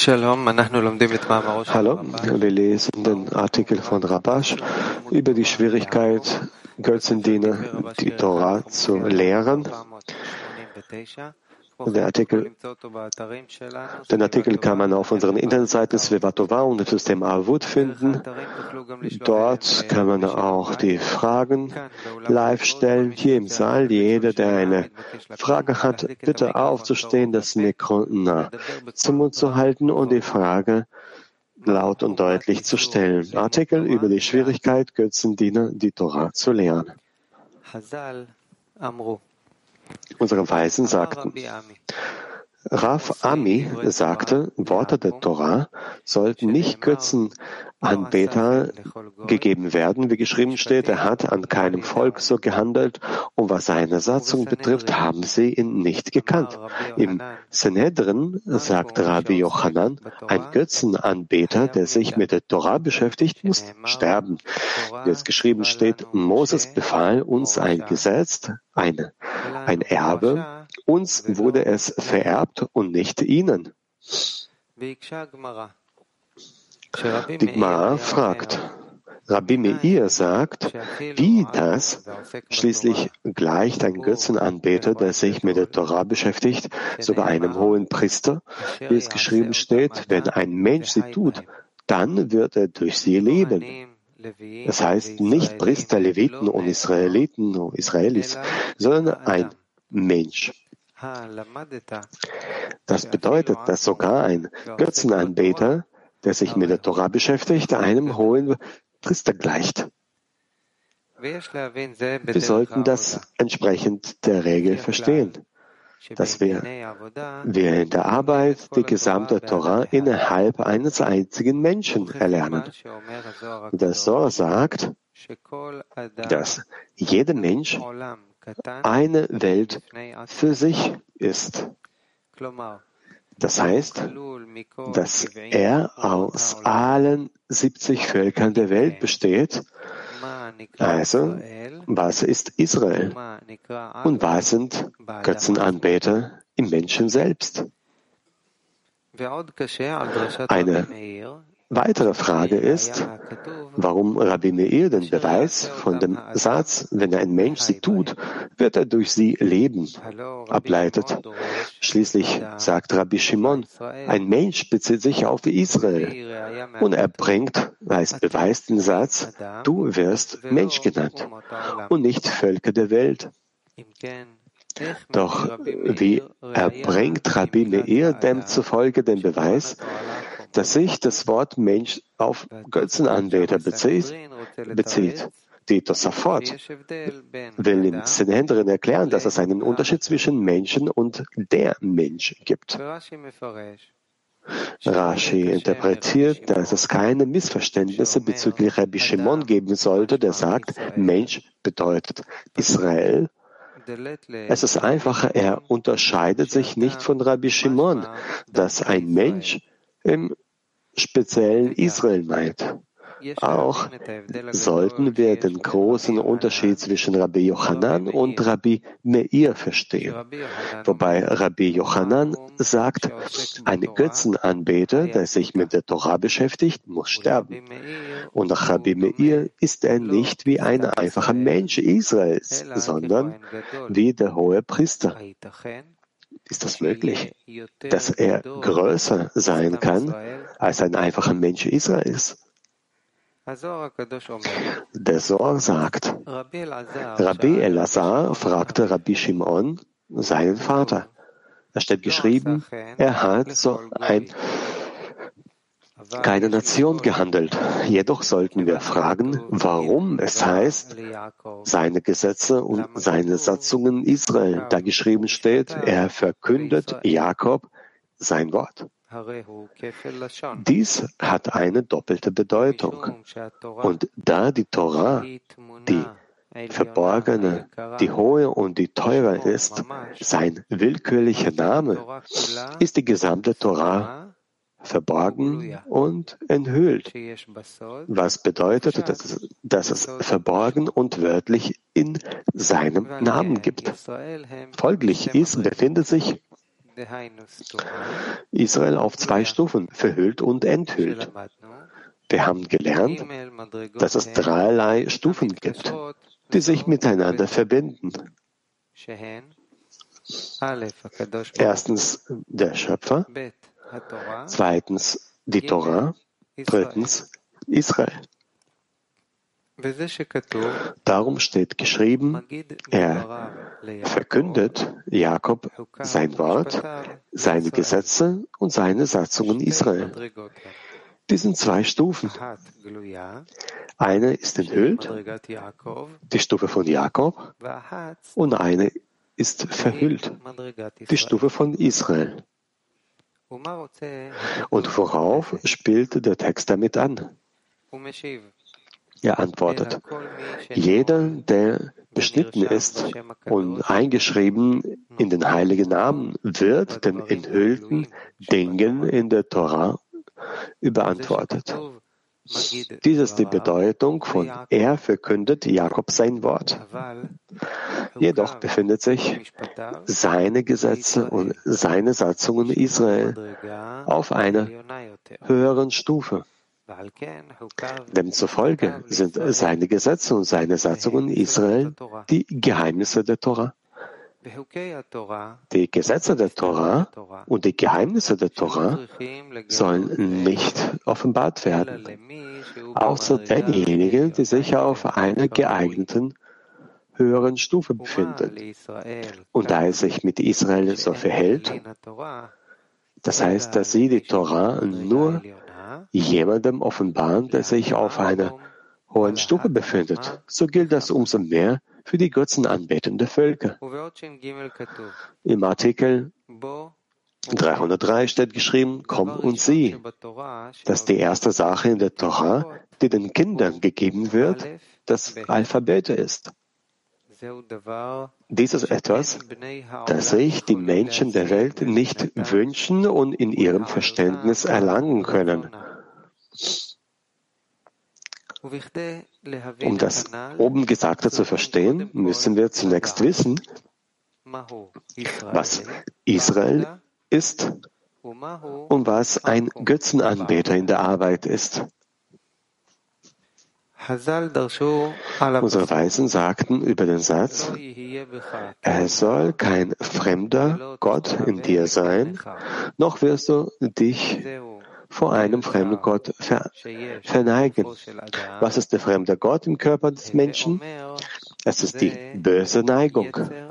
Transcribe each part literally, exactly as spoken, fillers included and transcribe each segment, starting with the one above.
Hallo, wir lesen den Artikel von Rabash über die Schwierigkeit, Götzendiener die Torah zu lehren. Der Artikel, den Artikel kann man auf unseren Internetseiten Svevatova und im System Avut finden. Dort kann man auch die Fragen live stellen. Hier im Saal, jeder, der eine Frage hat, bitte aufzustehen, das Mikro nah zum Mund zu halten und die Frage laut und deutlich zu stellen. Artikel über die Schwierigkeit, Götzendiener die Torah zu lehren. Unsere Weisen sagten, Rav Ami sagte, Worte der Torah sollten nicht Götzenanbeter gegeben werden, wie geschrieben steht, er hat an keinem Volk so gehandelt und was seine Satzung betrifft, haben sie ihn nicht gekannt. Im Sanhedrin sagt Rabbi Yochanan, ein Götzenanbeter, der sich mit der Torah beschäftigt, muss sterben. Wie es geschrieben steht, Moses befahl uns ein Gesetz, eine, ein Erbe, uns wurde es vererbt und nicht ihnen. Die Gemara fragt, Rabbi Meir sagt, wie das? Schließlich gleicht ein Götzenanbeter, der sich mit der Torah beschäftigt, sogar einem hohen Priester, wie es geschrieben steht, wenn ein Mensch sie tut, dann wird er durch sie leben. Das heißt nicht Priester, Leviten und Israeliten und Israelis, sondern ein Mensch. Das bedeutet, dass sogar ein Götzenanbeter, der sich mit der Torah beschäftigt, einem hohen Priester gleicht. Wir sollten das entsprechend der Regel verstehen, dass wir, wir in der Arbeit die gesamte Torah innerhalb eines einzigen Menschen erlernen. Der Zohar sagt, dass jeder Mensch eine Welt für sich ist. Das heißt, dass er aus allen siebzig Völkern der Welt besteht. Also, was ist Israel? Und was sind Götzenanbeter im Menschen selbst? Eine weitere Frage ist, warum Rabbi Meir den Beweis von dem Satz, wenn ein Mensch sie tut, wird er durch sie leben, ableitet. Schließlich sagt Rabbi Shimon, ein Mensch bezieht sich auf Israel und er bringt als Beweis den Satz, du wirst Mensch genannt und nicht Völker der Welt. Doch wie erbringt Rabbi Meir demzufolge den Beweis, dass sich das Wort Mensch auf Götzenanbeter bezieht? bezieht. Die Tosafot will im Sanhedrin erklären, dass es einen Unterschied zwischen Menschen und der Mensch gibt. Rashi interpretiert, dass es keine Missverständnisse bezüglich Rabbi Shimon geben sollte, der sagt, Mensch bedeutet Israel. Es ist einfacher, er unterscheidet sich nicht von Rabbi Shimon, dass ein Mensch im speziellen Israel meint. Auch sollten wir den großen Unterschied zwischen Rabbi Yochanan und Rabbi Meir verstehen. Wobei Rabbi Yochanan sagt, ein Götzenanbeter, der sich mit der Torah beschäftigt, muss sterben. Und nach Rabbi Meir ist er nicht wie ein einfacher Mensch Israels, sondern wie der hohe Priester. Ist das möglich, dass er größer sein kann als ein einfacher Mensch Israels? Der Zohar sagt, Rabbi Elazar fragte Rabbi Shimon, seinen Vater. Da steht geschrieben, er hat so ein, keine Nation gehandelt. Jedoch sollten wir fragen, warum es heißt, seine Gesetze und seine Satzungen Israel. Da geschrieben steht, er verkündet Jakob sein Wort. Dies hat eine doppelte Bedeutung. Und da die Torah, die verborgene, die hohe und die teure ist, sein willkürlicher Name, ist die gesamte Torah verborgen und enthüllt. Was bedeutet, dass es, dass es verborgen und wörtlich in seinem Namen gibt. Folglich ist, befindet sich Israel auf zwei Stufen, verhüllt und enthüllt. Wir haben gelernt, dass es dreierlei Stufen gibt, die sich miteinander verbinden. Erstens der Schöpfer, zweitens die Torah, drittens Israel. Darum steht geschrieben, er verkündet Jakob sein Wort, seine Gesetze und seine Satzungen Israel. Die sind zwei Stufen. Eine ist enthüllt, die Stufe von Jakob, und eine ist verhüllt, die Stufe von Israel. Und worauf spielt der Text damit an? Er antwortet, jeder, der beschnitten ist und eingeschrieben in den heiligen Namen, wird den enthüllten Dingen in der Torah überantwortet. Dies ist die Bedeutung von er verkündet Jakob sein Wort. Jedoch befindet sich seine Gesetze und seine Satzungen Israel auf einer höheren Stufe. Demzufolge sind seine Gesetze und seine Satzungen Israel die Geheimnisse der Torah. Die Gesetze der Torah und die Geheimnisse der Torah sollen nicht offenbart werden, außer denjenigen, die sich auf einer geeigneten höheren Stufe befinden. Und da es sich mit Israel so verhält, das heißt, dass sie die Torah nur jemandem offenbaren, der sich auf einer hohen Stufe befindet, so gilt das umso mehr für die götzenanbetenden Völker. Im Artikel dreihundertdrei steht geschrieben, komm und sieh, dass die erste Sache in der Torah, die den Kindern gegeben wird, das Alphabet ist. Dies ist etwas, das sich die Menschen der Welt nicht wünschen und in ihrem Verständnis erlangen können. Um das oben Gesagte zu verstehen, müssen wir zunächst wissen, was Israel ist und was ein Götzenanbeter in der Arbeit ist. Unsere Weisen sagten über den Satz, es soll kein fremder Gott in dir sein, noch wirst du dich vor einem fremden Gott ver verneigen. Was ist der fremde Gott im Körper des Menschen? Es ist die böse Neigung.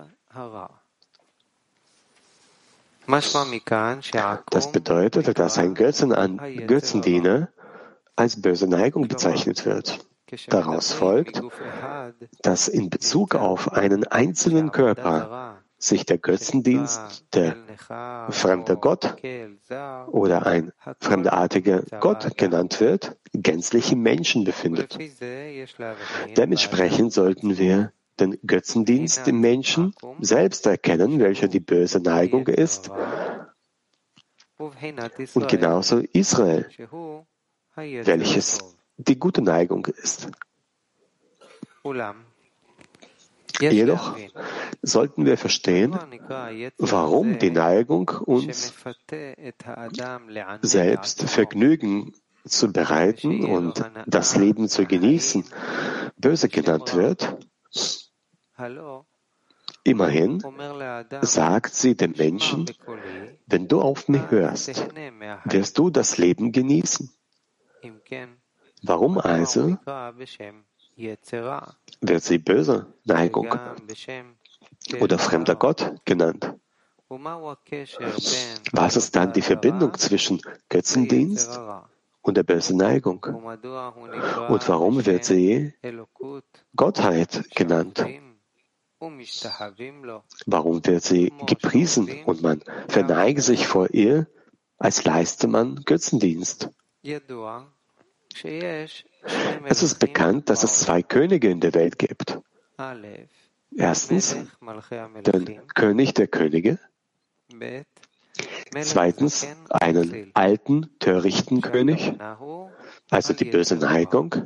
Das bedeutet, dass ein Götzen Götzendiener als böse Neigung bezeichnet wird. Daraus folgt, dass in Bezug auf einen einzelnen Körper sich der Götzendienst, der fremde Gott oder ein fremdartiger Gott genannt wird, gänzlich im Menschen befindet. Dementsprechend sollten wir den Götzendienst im Menschen selbst erkennen, welcher die böse Neigung ist, und genauso Israel, welches die gute Neigung ist. Jedoch sollten wir verstehen, warum die Neigung, uns selbst Vergnügen zu bereiten und das Leben zu genießen, böse genannt wird. Immerhin sagt sie dem Menschen, wenn du auf mich hörst, wirst du das Leben genießen. Warum also wird sie böse Neigung oder fremder Gott genannt? Was ist dann die Verbindung zwischen Götzendienst und der bösen Neigung? Und warum wird sie Gottheit genannt? Warum wird sie gepriesen und man verneigt sich vor ihr, als leiste man Götzendienst? Es ist bekannt, dass es zwei Könige in der Welt gibt. Erstens, den König der Könige. Zweitens, einen alten, törichten König, also die böse Neigung.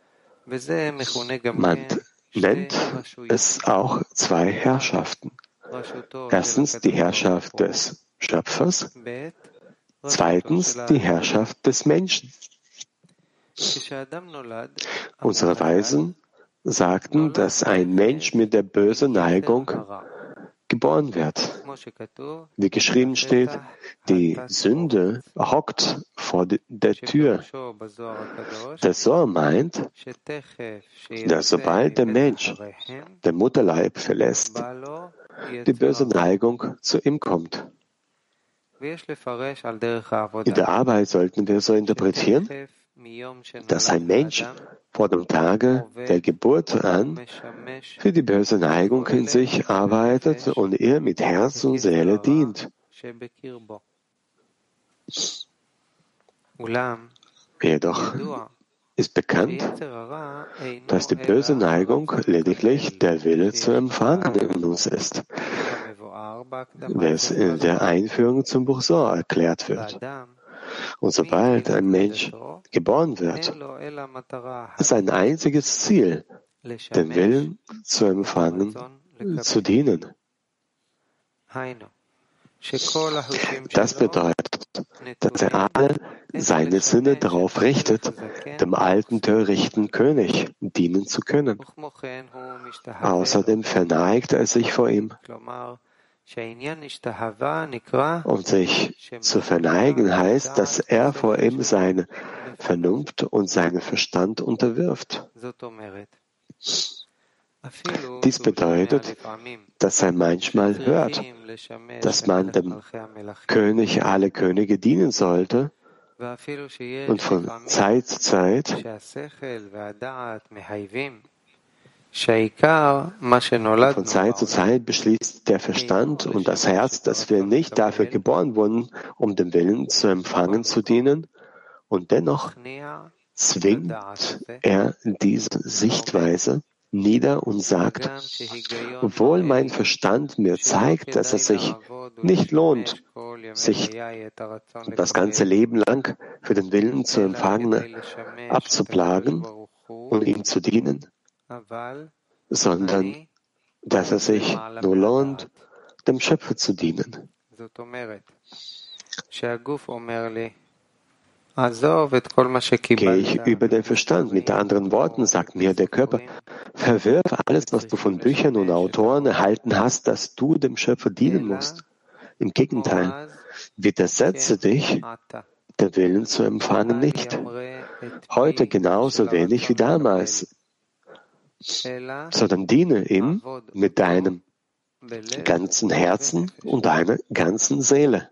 Man nennt es auch zwei Herrschaften. Erstens die Herrschaft des Schöpfers, zweitens die Herrschaft des Menschen. Unsere Weisen sagten, dass ein Mensch mit der bösen Neigung geboren wird. Wie geschrieben steht, die Sünde hockt vor der Tür. Der Zohar meint, dass sobald der Mensch den Mutterleib verlässt, die böse Neigung zu ihm kommt. In der Arbeit sollten wir so interpretieren, dass ein Mensch vor dem Tage der Geburt an für die böse Neigung in sich arbeitet und ihr mit Herz und Seele dient. Jedoch ist bekannt, dass die böse Neigung lediglich der Wille zu empfangen in uns ist, wie es in der Einführung zum Buch Zohar erklärt wird. Und sobald ein Mensch geboren wird, ist ein einziges Ziel, den Willen zu empfangen, zu dienen. Das bedeutet, dass er alle seine Sinne darauf richtet, dem alten törichten König dienen zu können. Außerdem verneigt er sich vor ihm. Und sich zu verneigen heißt, dass er vor ihm seine Vernunft und seinen Verstand unterwirft. Dies bedeutet, dass er manchmal hört, dass man dem König aller Könige dienen sollte und von Zeit zu Zeit Von Zeit zu Zeit beschließt der Verstand und das Herz, dass wir nicht dafür geboren wurden, um den Willen zu empfangen zu dienen, und dennoch zwingt er diese Sichtweise nieder und sagt, obwohl mein Verstand mir zeigt, dass es sich nicht lohnt, sich das ganze Leben lang für den Willen zu empfangen abzuplagen und ihm zu dienen, sondern dass es sich nur lohnt, dem Schöpfer zu dienen. Gehe ich über den Verstand. Mit anderen Worten sagt mir der Körper, verwirf alles, was du von Büchern und Autoren erhalten hast, dass du dem Schöpfer dienen musst. Im Gegenteil, widersetze dich, den Willen zu empfangen nicht. Heute genauso wenig wie damals, sondern diene ihm mit deinem ganzen Herzen und deiner ganzen Seele.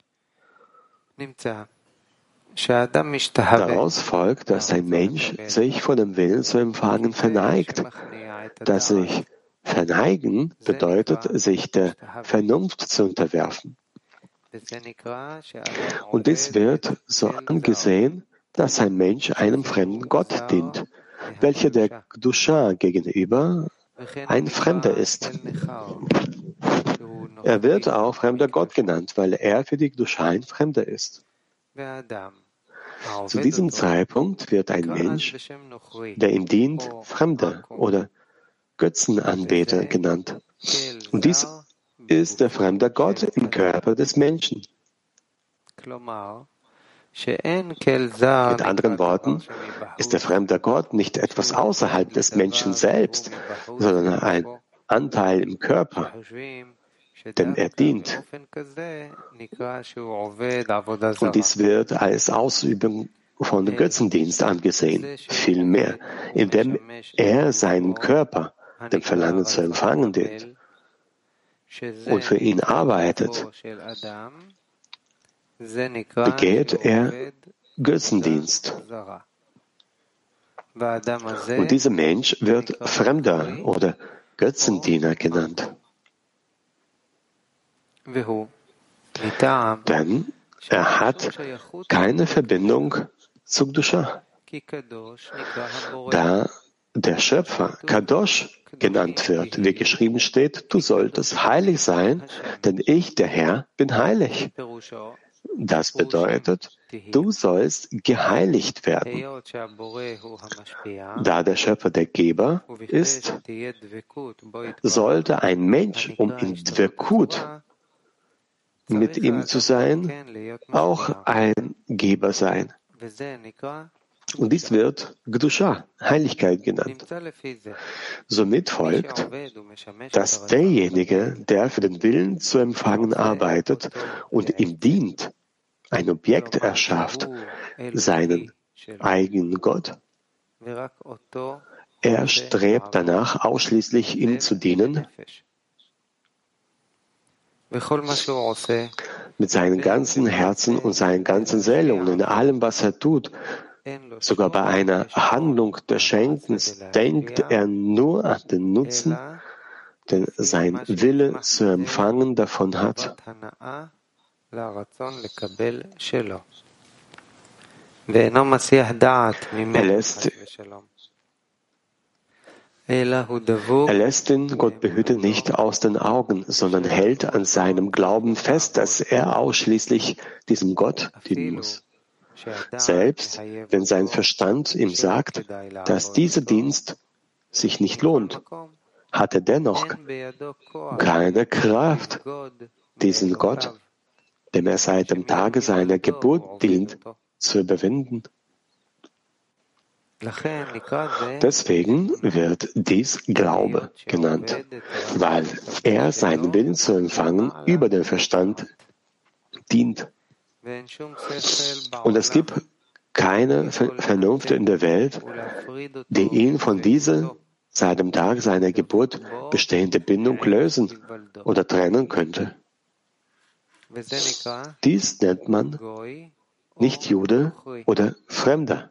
Daraus folgt, dass ein Mensch sich von dem Willen zu empfangen verneigt. Das sich verneigen bedeutet, sich der Vernunft zu unterwerfen. Und dies wird so angesehen, dass ein Mensch einem fremden Gott dient, welcher der Kedusha gegenüber ein Fremder ist. Er wird auch fremder Gott genannt, weil er für die Kedusha ein Fremder ist. Zu diesem Zeitpunkt wird ein Mensch, der ihm dient, Fremder oder Götzenanbeter genannt. Und dies ist der fremde Gott im Körper des Menschen. Mit anderen Worten ist der fremde Gott nicht etwas außerhalb des Menschen selbst, sondern ein Anteil im Körper, dem er dient. Und dies wird als Ausübung von Götzendienst angesehen, vielmehr, indem er seinen Körper, dem Verlangen zu empfangen, dient und für ihn arbeitet, begeht er Götzendienst. Und dieser Mensch wird Fremder oder Götzendiener genannt. Denn er hat keine Verbindung zu Kedusha. Da der Schöpfer Kadosh genannt wird, wie geschrieben steht, du solltest heilig sein, denn ich, der Herr, bin heilig. Das bedeutet, du sollst geheiligt werden. Da der Schöpfer der Geber ist, sollte ein Mensch, um in Dvekut mit ihm zu sein, auch ein Geber sein. Und dies wird Gdusha, Heiligkeit genannt. Somit folgt, dass derjenige, der für den Willen zu empfangen arbeitet und ihm dient, ein Objekt erschafft, seinen eigenen Gott, er strebt danach, ausschließlich ihm zu dienen, mit seinem ganzen Herzen und seiner ganzen Seele und in allem, was er tut. Sogar bei einer Handlung des Schenkens denkt er nur an den Nutzen, den sein Wille zu empfangen davon hat. Er lässt, er lässt den Gott behüte nicht aus den Augen, sondern hält an seinem Glauben fest, dass er ausschließlich diesem Gott dienen muss. Selbst wenn sein Verstand ihm sagt, dass dieser Dienst sich nicht lohnt, hat er dennoch keine Kraft, diesen Gott, dem er seit dem Tage seiner Geburt dient, zu überwinden. Deswegen wird dies Glaube genannt, weil er seinen Willen zu empfangen über den Verstand dient. Und es gibt keine Vernunft in der Welt, die ihn von dieser seit dem Tag seiner Geburt bestehende Bindung lösen oder trennen könnte. Dies nennt man Nicht-Jude oder Fremder.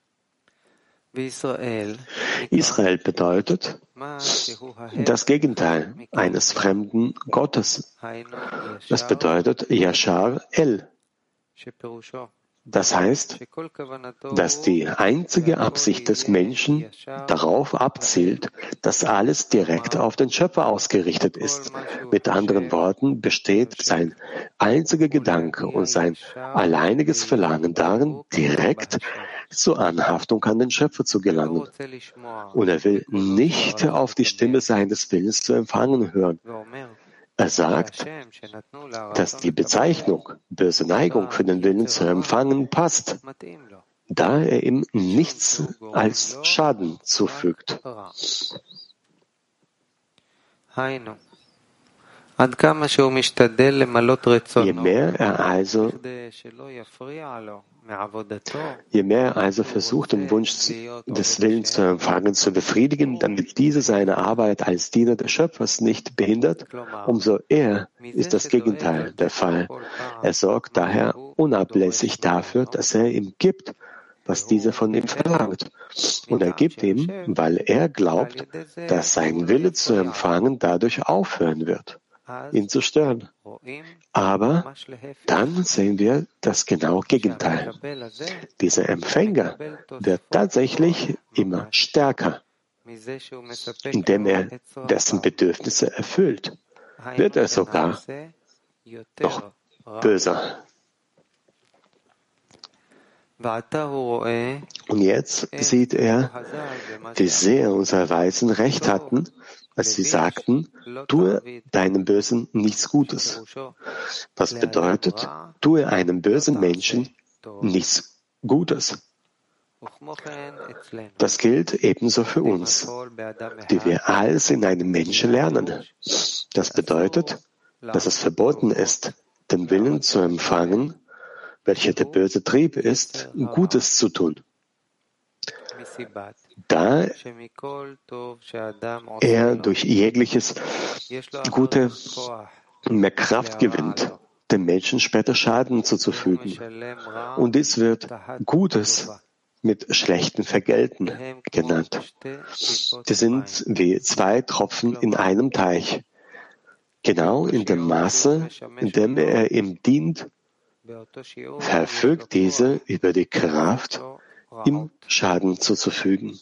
Israel bedeutet das Gegenteil eines fremden Gottes. Das bedeutet Yashar El. Das heißt, dass die einzige Absicht des Menschen darauf abzielt, dass alles direkt auf den Schöpfer ausgerichtet ist. Mit anderen Worten besteht sein einziger Gedanke und sein alleiniges Verlangen darin, direkt zur Anhaftung an den Schöpfer zu gelangen. Und er will nicht auf die Stimme seines Willens zu empfangen hören. Er sagt, dass die Bezeichnung böse Neigung für den Willen zu empfangen passt, da er ihm nichts als Schaden zufügt. Je mehr er also Je mehr er also versucht, den Wunsch des Willens zu empfangen, zu befriedigen, damit diese seine Arbeit als Diener des Schöpfers nicht behindert, umso eher ist das Gegenteil der Fall. Er sorgt daher unablässig dafür, dass er ihm gibt, was dieser von ihm verlangt. Und er gibt ihm, weil er glaubt, dass sein Wille zu empfangen dadurch aufhören wird, ihn zu stören. Aber dann sehen wir das genaue Gegenteil. Dieser Empfänger wird tatsächlich immer stärker. Indem er dessen Bedürfnisse erfüllt, wird er sogar noch böser. Und jetzt sieht er, wie sehr unsere Weisen recht hatten, als sie sagten, tue deinem Bösen nichts Gutes. Was bedeutet, tue einem bösen Menschen nichts Gutes. Das gilt ebenso für uns, die wir alles in einem Menschen lernen. Das bedeutet, dass es verboten ist, den Willen zu empfangen, welcher der böse Trieb ist, Gutes zu tun. Da er durch jegliches Gute mehr Kraft gewinnt, dem Menschen später Schaden zuzufügen. Und dies wird Gutes mit schlechten Vergelten genannt. Die sind wie zwei Tropfen in einem Teich, genau in dem Maße, in dem er ihm dient, verfügt diese über die Kraft, ihm Schaden zuzufügen.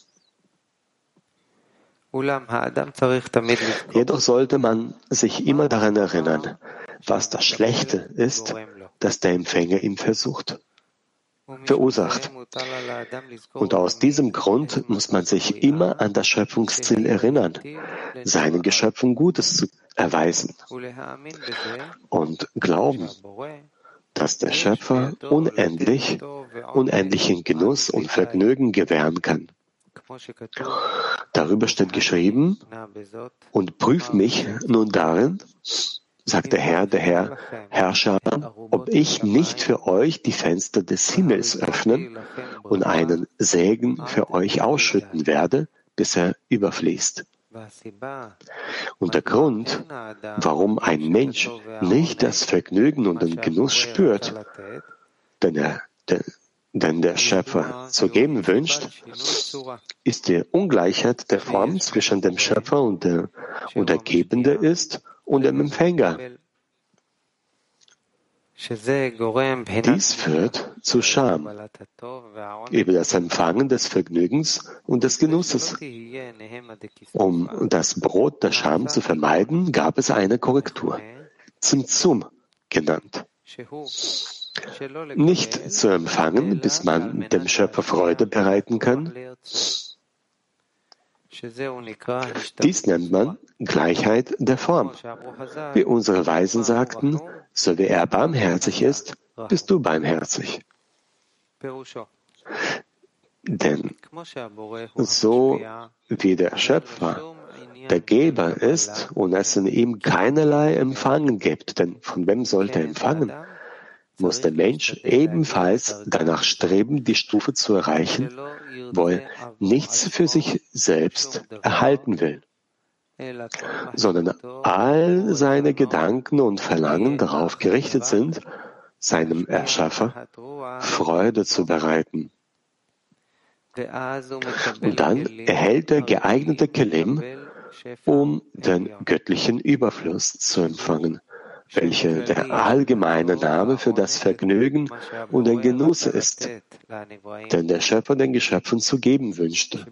Jedoch sollte man sich immer daran erinnern, was das Schlechte ist, das der Empfänger ihm versucht, verursacht. Und aus diesem Grund muss man sich immer an das Schöpfungsziel erinnern, seinen Geschöpfen Gutes zu erweisen und glauben, dass der Schöpfer unendlich, unendlichen Genuss und Vergnügen gewähren kann. Darüber steht geschrieben, und prüft mich nun darin, sagt der Herr, der Herr, Herrscher, ob ich nicht für euch die Fenster des Himmels öffnen und einen Segen für euch ausschütten werde, bis er überfließt. Und der Grund, warum ein Mensch nicht das Vergnügen und den Genuss spürt, denn, er, denn, denn der Schöpfer zu geben wünscht, ist die Ungleichheit der Form zwischen dem Schöpfer und der, und der Gebende ist und dem Empfänger. Dies führt zu Scham über das Empfangen des Vergnügens und des Genusses. Um das Brot der Scham zu vermeiden, gab es eine Korrektur, Zimtzum genannt. Nicht zu empfangen, bis man dem Schöpfer Freude bereiten kann. Dies nennt man Gleichheit der Form. Wie unsere Weisen sagten, so wie er barmherzig ist, bist du barmherzig. Denn so wie der Schöpfer der Geber ist und es in ihm keinerlei Empfangen gibt, denn von wem sollte er empfangen? Muss der Mensch ebenfalls danach streben, die Stufe zu erreichen, wo er nichts für sich selbst erhalten will, sondern all seine Gedanken und Verlangen darauf gerichtet sind, seinem Erschaffer Freude zu bereiten. Und dann erhält er geeignete Kelim, um den göttlichen Überfluss zu empfangen, welcher der allgemeine Name für das Vergnügen und den Genuss ist, den der Schöpfer den Geschöpfen zu geben wünschte.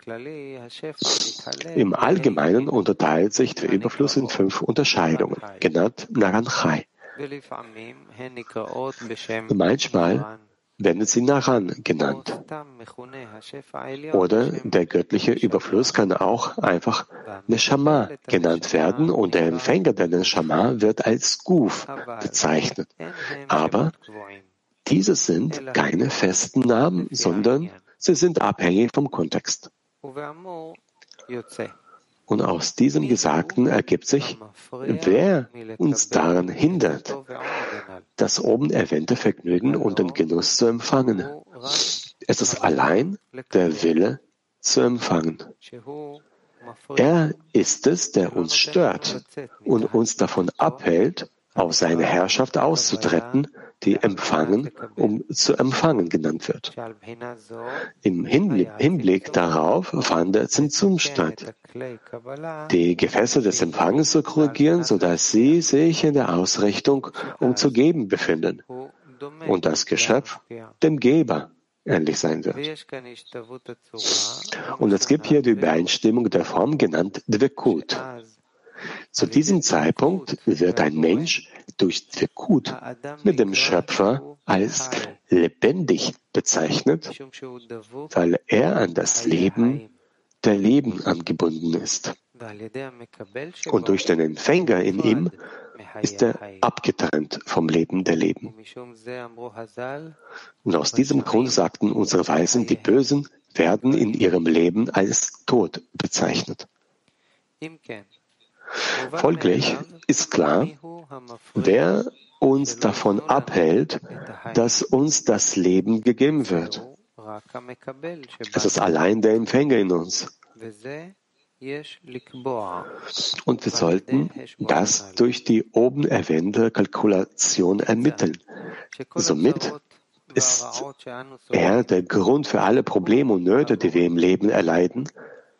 Im Allgemeinen unterteilt sich der Überfluss in fünf Unterscheidungen, genannt Naranchai. Manchmal werden sie Naran genannt. Oder der göttliche Überfluss kann auch einfach Neshama genannt werden und der Empfänger der Neshama wird als Guf bezeichnet. Aber diese sind keine festen Namen, sondern sie sind abhängig vom Kontext. Und aus diesem Gesagten ergibt sich, wer uns daran hindert, das oben erwähnte Vergnügen und den Genuss zu empfangen. Es ist allein der Wille zu empfangen. Er ist es, der uns stört und uns davon abhält, aus seiner Herrschaft auszutreten, die empfangen, um zu empfangen genannt wird. Im Hinblick, Hinblick darauf fand der Zimtzum statt, die Gefäße des Empfangens zu korrigieren, sodass sie sich in der Ausrichtung, um zu geben, befinden und das Geschöpf dem Geber ähnlich sein wird. Und es gibt hier die Übereinstimmung der Form, genannt Dvekut. Zu diesem Zeitpunkt wird ein Mensch durch Dvekut mit dem Schöpfer als lebendig bezeichnet, weil er an das Leben der Leben angebunden ist. Und durch den Empfänger in ihm ist er abgetrennt vom Leben der Leben. Und aus diesem Grund sagten unsere Weisen, die Bösen werden in ihrem Leben als tot bezeichnet. Folglich ist klar, wer uns davon abhält, dass uns das Leben gegeben wird. Es ist allein der Empfänger in uns. Und wir sollten das durch die oben erwähnte Kalkulation ermitteln. Somit ist er der Grund für alle Probleme und Nöte, die wir im Leben erleiden.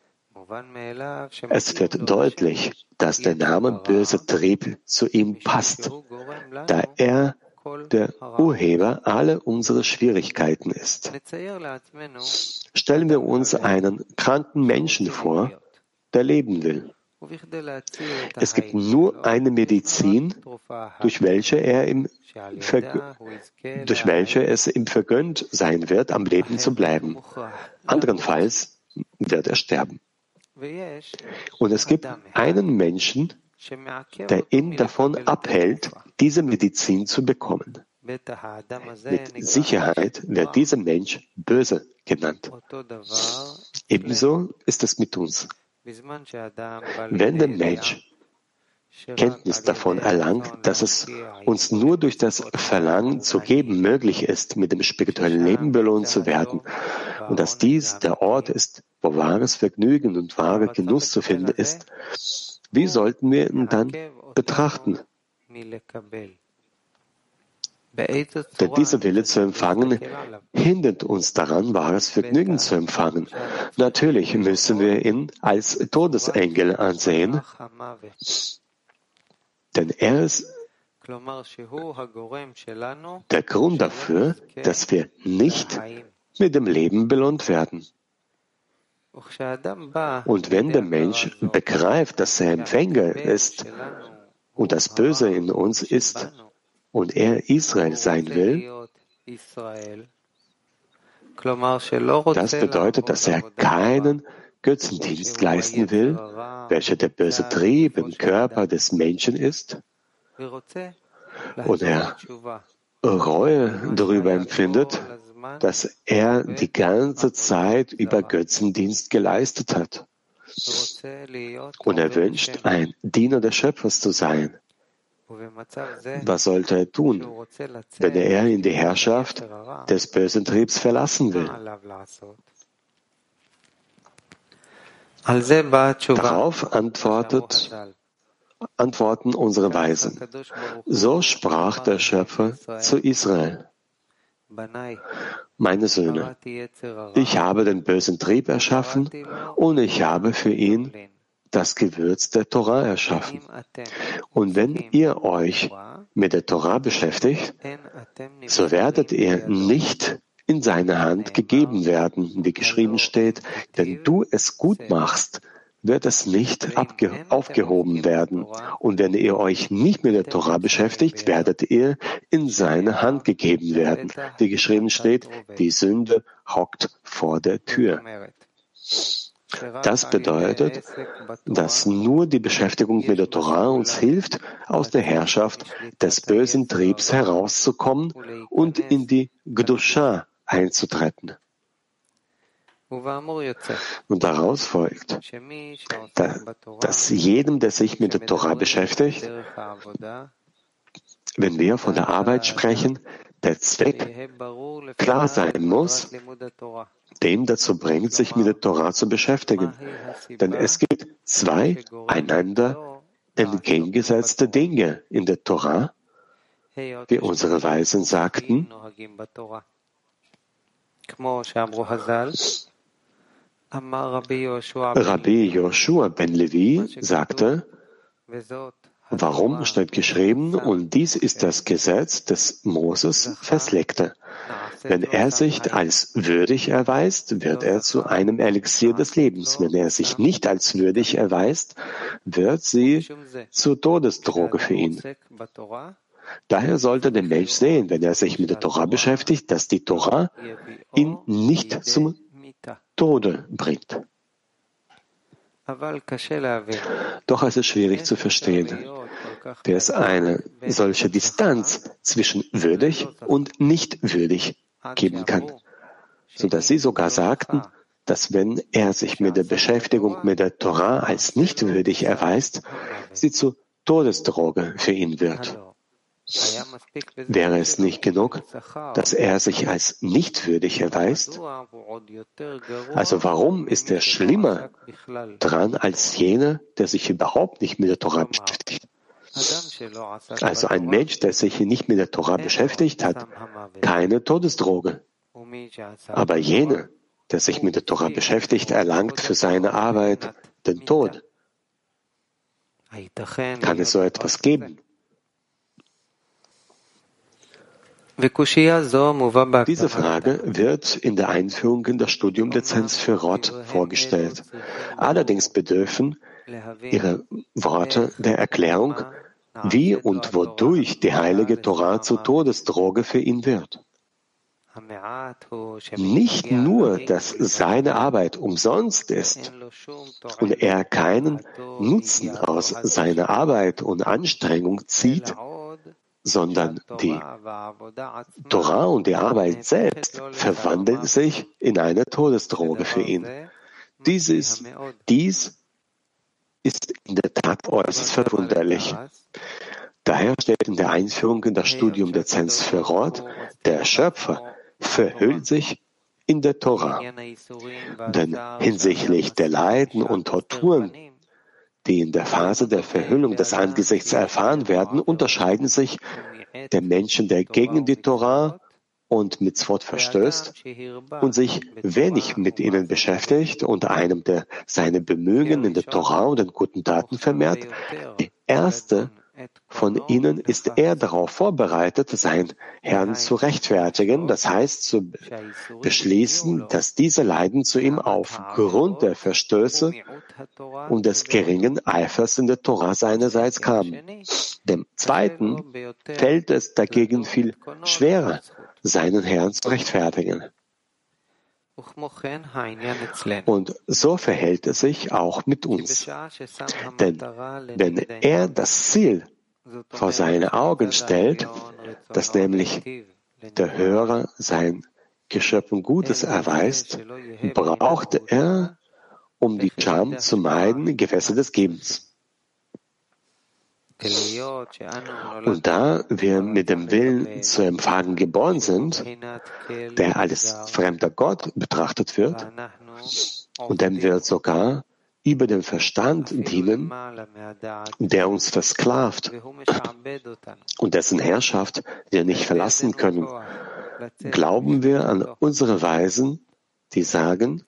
Es wird deutlich, dass der Name böser Trieb zu ihm passt, da er der Urheber aller unserer Schwierigkeiten ist. Stellen wir uns einen kranken Menschen vor, der leben will. Es gibt nur eine Medizin, durch welche, er im Verg- durch welche es ihm vergönnt sein wird, am Leben zu bleiben. Andernfalls wird er sterben. Und es gibt einen Menschen, der ihn davon abhält, diese Medizin zu bekommen. Mit Sicherheit wird dieser Mensch böse genannt. Ebenso ist es mit uns. Wenn der Mensch Kenntnis davon erlangt, dass es uns nur durch das Verlangen zu geben möglich ist, mit dem spirituellen Leben belohnt zu werden, und dass dies der Ort ist, wo wahres Vergnügen und wahrer Genuss zu finden ist, wie sollten wir ihn dann betrachten? Denn dieser Wille zu empfangen, hindert uns daran, wahres Vergnügen zu empfangen. Natürlich müssen wir ihn als Todesengel ansehen, denn er ist der Grund dafür, dass wir nicht mit dem Leben belohnt werden. Und wenn der Mensch begreift, dass er Empfänger ist und das Böse in uns ist und er Israel sein will, das bedeutet, dass er keinen Götzendienst leisten will, welcher der böse Trieb im Körper des Menschen ist, und er Reue darüber empfindet, dass er die ganze Zeit über Götzendienst geleistet hat. Und er wünscht, ein Diener des Schöpfers zu sein. Was sollte er tun, wenn er in die Herrschaft des bösen Triebs verlassen will? Darauf antwortet, antworten unsere Weisen. So sprach der Schöpfer zu Israel: Meine Söhne, ich habe den bösen Trieb erschaffen und ich habe für ihn das Gewürz der Torah erschaffen. Und wenn ihr euch mit der Torah beschäftigt, so werdet ihr nicht in seine Hand gegeben werden, wie geschrieben steht, denn du es gut machst, wird es nicht abge- aufgehoben werden. Und wenn ihr euch nicht mit der Torah beschäftigt, werdet ihr in seine Hand gegeben werden. Wie geschrieben steht, die Sünde hockt vor der Tür. Das bedeutet, dass nur die Beschäftigung mit der Torah uns hilft, aus der Herrschaft des bösen Triebs herauszukommen und in die Gdusha einzutreten. Und daraus folgt, dass jedem, der sich mit der Torah beschäftigt, wenn wir von der Arbeit sprechen, der Zweck klar sein muss, dem dazu bringt, sich mit der Torah zu beschäftigen. Denn es gibt zwei einander entgegengesetzte Dinge in der Torah, wie unsere Weisen sagten. Rabbi Joshua ben Levi sagte, warum steht geschrieben, und dies ist das Gesetz, das Moses festlegte. Wenn er sich als würdig erweist, wird er zu einem Elixier des Lebens. Wenn er sich nicht als würdig erweist, wird sie zur Todesdroge für ihn. Daher sollte der Mensch sehen, wenn er sich mit der Torah beschäftigt, dass die Torah ihn nicht zum Tode bringt. Doch es ist schwierig zu verstehen, wie es eine solche Distanz zwischen würdig und nicht würdig geben kann, sodass sie sogar sagten, dass wenn er sich mit der Beschäftigung mit der Torah als nicht würdig erweist, sie zur Todesdroge für ihn wird. Wäre es nicht genug, dass er sich als nicht würdig erweist? Also warum ist er schlimmer dran als jener, der sich überhaupt nicht mit der Torah beschäftigt? Also ein Mensch, der sich nicht mit der Torah beschäftigt, hat keine Todesdroge. Aber jener, der sich mit der Torah beschäftigt, erlangt für seine Arbeit den Tod. Kann es so etwas geben? Diese Frage wird in der Einführung in das Studium der Sefirot vorgestellt. Allerdings bedürfen ihre Worte der Erklärung, wie und wodurch die heilige Torah zur Todesdroge für ihn wird. Nicht nur, dass seine Arbeit umsonst ist und er keinen Nutzen aus seiner Arbeit und Anstrengung zieht, sondern die Torah und die Arbeit selbst verwandeln sich in eine Todesdroge für ihn. Dies ist, dies ist in der Tat äußerst verwunderlich. Daher steht in der Einführung in das Studium der Zehn Sphirot, der Schöpfer verhüllt sich in der Torah. Denn hinsichtlich der Leiden und Torturen, die in der Phase der Verhüllung des Angesichts erfahren werden, unterscheiden sich der Menschen, der gegen die Torah und Mitzvot verstößt und sich wenig mit ihnen beschäftigt und einem, der seine Bemühungen in der Torah und den guten Taten vermehrt. Die erste von ihnen ist eher darauf vorbereitet, seinen Herrn zu rechtfertigen, das heißt zu beschließen, dass diese Leiden zu ihm aufgrund der Verstöße und des geringen Eifers in der Torah seinerseits kamen. Dem Zweiten fällt es dagegen viel schwerer, seinen Herrn zu rechtfertigen. Und so verhält es sich auch mit uns. Denn wenn er das Ziel vor seine Augen stellt, dass nämlich der Hörer sein Geschöpfen Gutes erweist, braucht er, um die Scham zu meiden, Gewässer des Gebens. Und da wir mit dem Willen zu empfangen geboren sind, der als fremder Gott betrachtet wird, und dem wird sogar über den Verstand dienen, der uns versklavt und dessen Herrschaft wir nicht verlassen können, glauben wir an unsere Weisen, die sagen,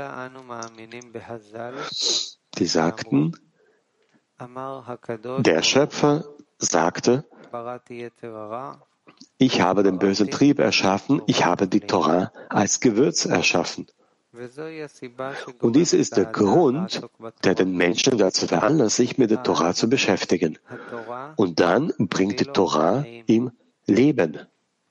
die sagten, der Schöpfer sagte, ich habe den bösen Trieb erschaffen, ich habe die Torah als Gewürz erschaffen. Und dies ist der Grund, der den Menschen dazu veranlasst, sich mit der Torah zu beschäftigen. Und dann bringt die Torah ihm Leben.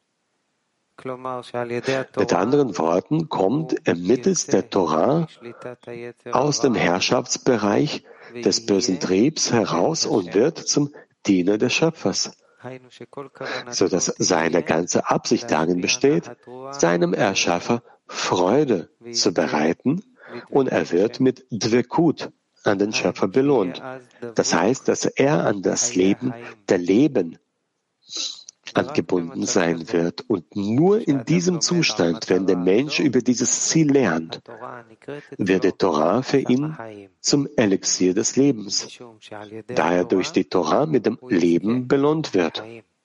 Mit anderen Worten kommt er mittels der Torah aus dem Herrschaftsbereich des bösen Triebs heraus und wird zum Diener des Schöpfers, so dass seine ganze Absicht darin besteht, seinem Erschaffer Freude zu bereiten, und er wird mit Dvekut an den Schöpfer belohnt. Das heißt, dass er an das Leben der Leben angebunden sein wird. Und nur in diesem Zustand, wenn der Mensch über dieses Ziel lernt, wird die Torah für ihn zum Elixier des Lebens, da er durch die Torah mit dem Leben belohnt wird.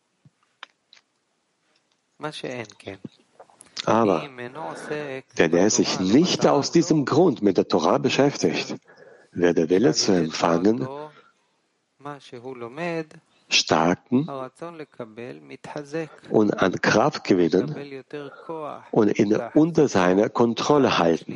Aber wenn er sich nicht aus diesem Grund mit der Torah beschäftigt, wird der Wille zu empfangen starken und an Kraft gewinnen und ihn unter seiner Kontrolle halten.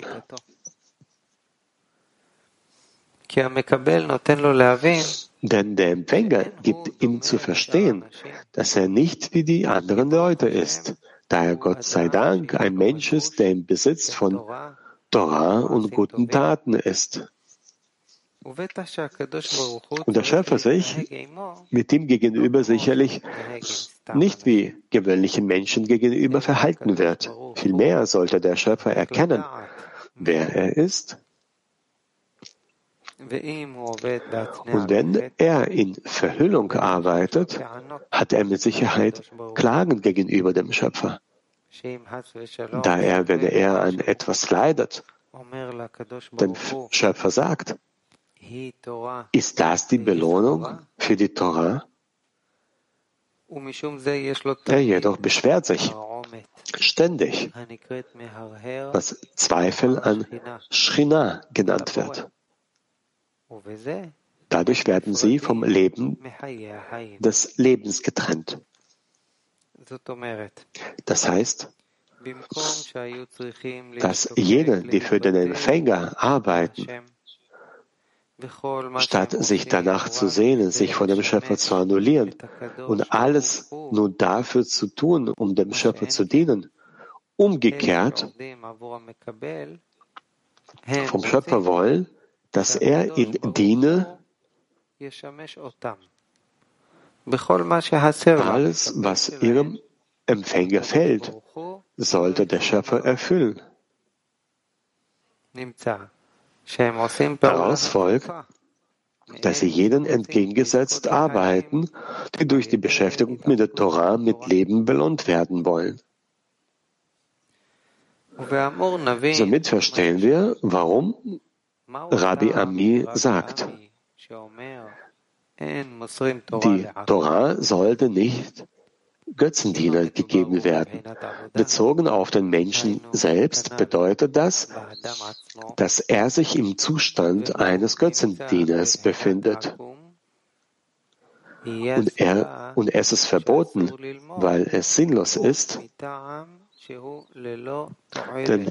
Denn der Empfänger gibt ihm zu verstehen, dass er nicht wie die anderen Leute ist, da er Gott sei Dank ein Mensch ist, der im Besitz von Torah und guten Taten ist. Und der Schöpfer sich mit ihm gegenüber sicherlich nicht wie gewöhnliche Menschen gegenüber verhalten wird. Vielmehr sollte der Schöpfer erkennen, wer er ist. Und wenn er in Verhüllung arbeitet, hat er mit Sicherheit Klagen gegenüber dem Schöpfer. Da er, wenn er an etwas leidet, dem Schöpfer sagt, ist das die Belohnung für die Torah? Er jedoch beschwert sich ständig, was Zweifel an Schchina genannt wird. Dadurch werden sie vom Leben des Lebens getrennt. Das heißt, dass jene, die für den Empfänger arbeiten, statt sich danach zu sehnen, sich von dem Schöpfer zu annullieren und alles nur dafür zu tun, um dem Schöpfer zu dienen. Umgekehrt vom Schöpfer wollen, dass er ihnen diene, alles, was ihrem Empfänger fehlt, sollte der Schöpfer erfüllen. Daraus folgt, dass sie jenen entgegengesetzt arbeiten, die durch die Beschäftigung mit der Torah mit Leben belohnt werden wollen. Somit verstehen wir, warum Rabbi Ami sagt, die Torah sollte nicht Götzendiener gegeben werden. Bezogen auf den Menschen selbst bedeutet das, dass er sich im Zustand eines Götzendieners befindet. Und, er, und es ist verboten, weil es sinnlos ist, denn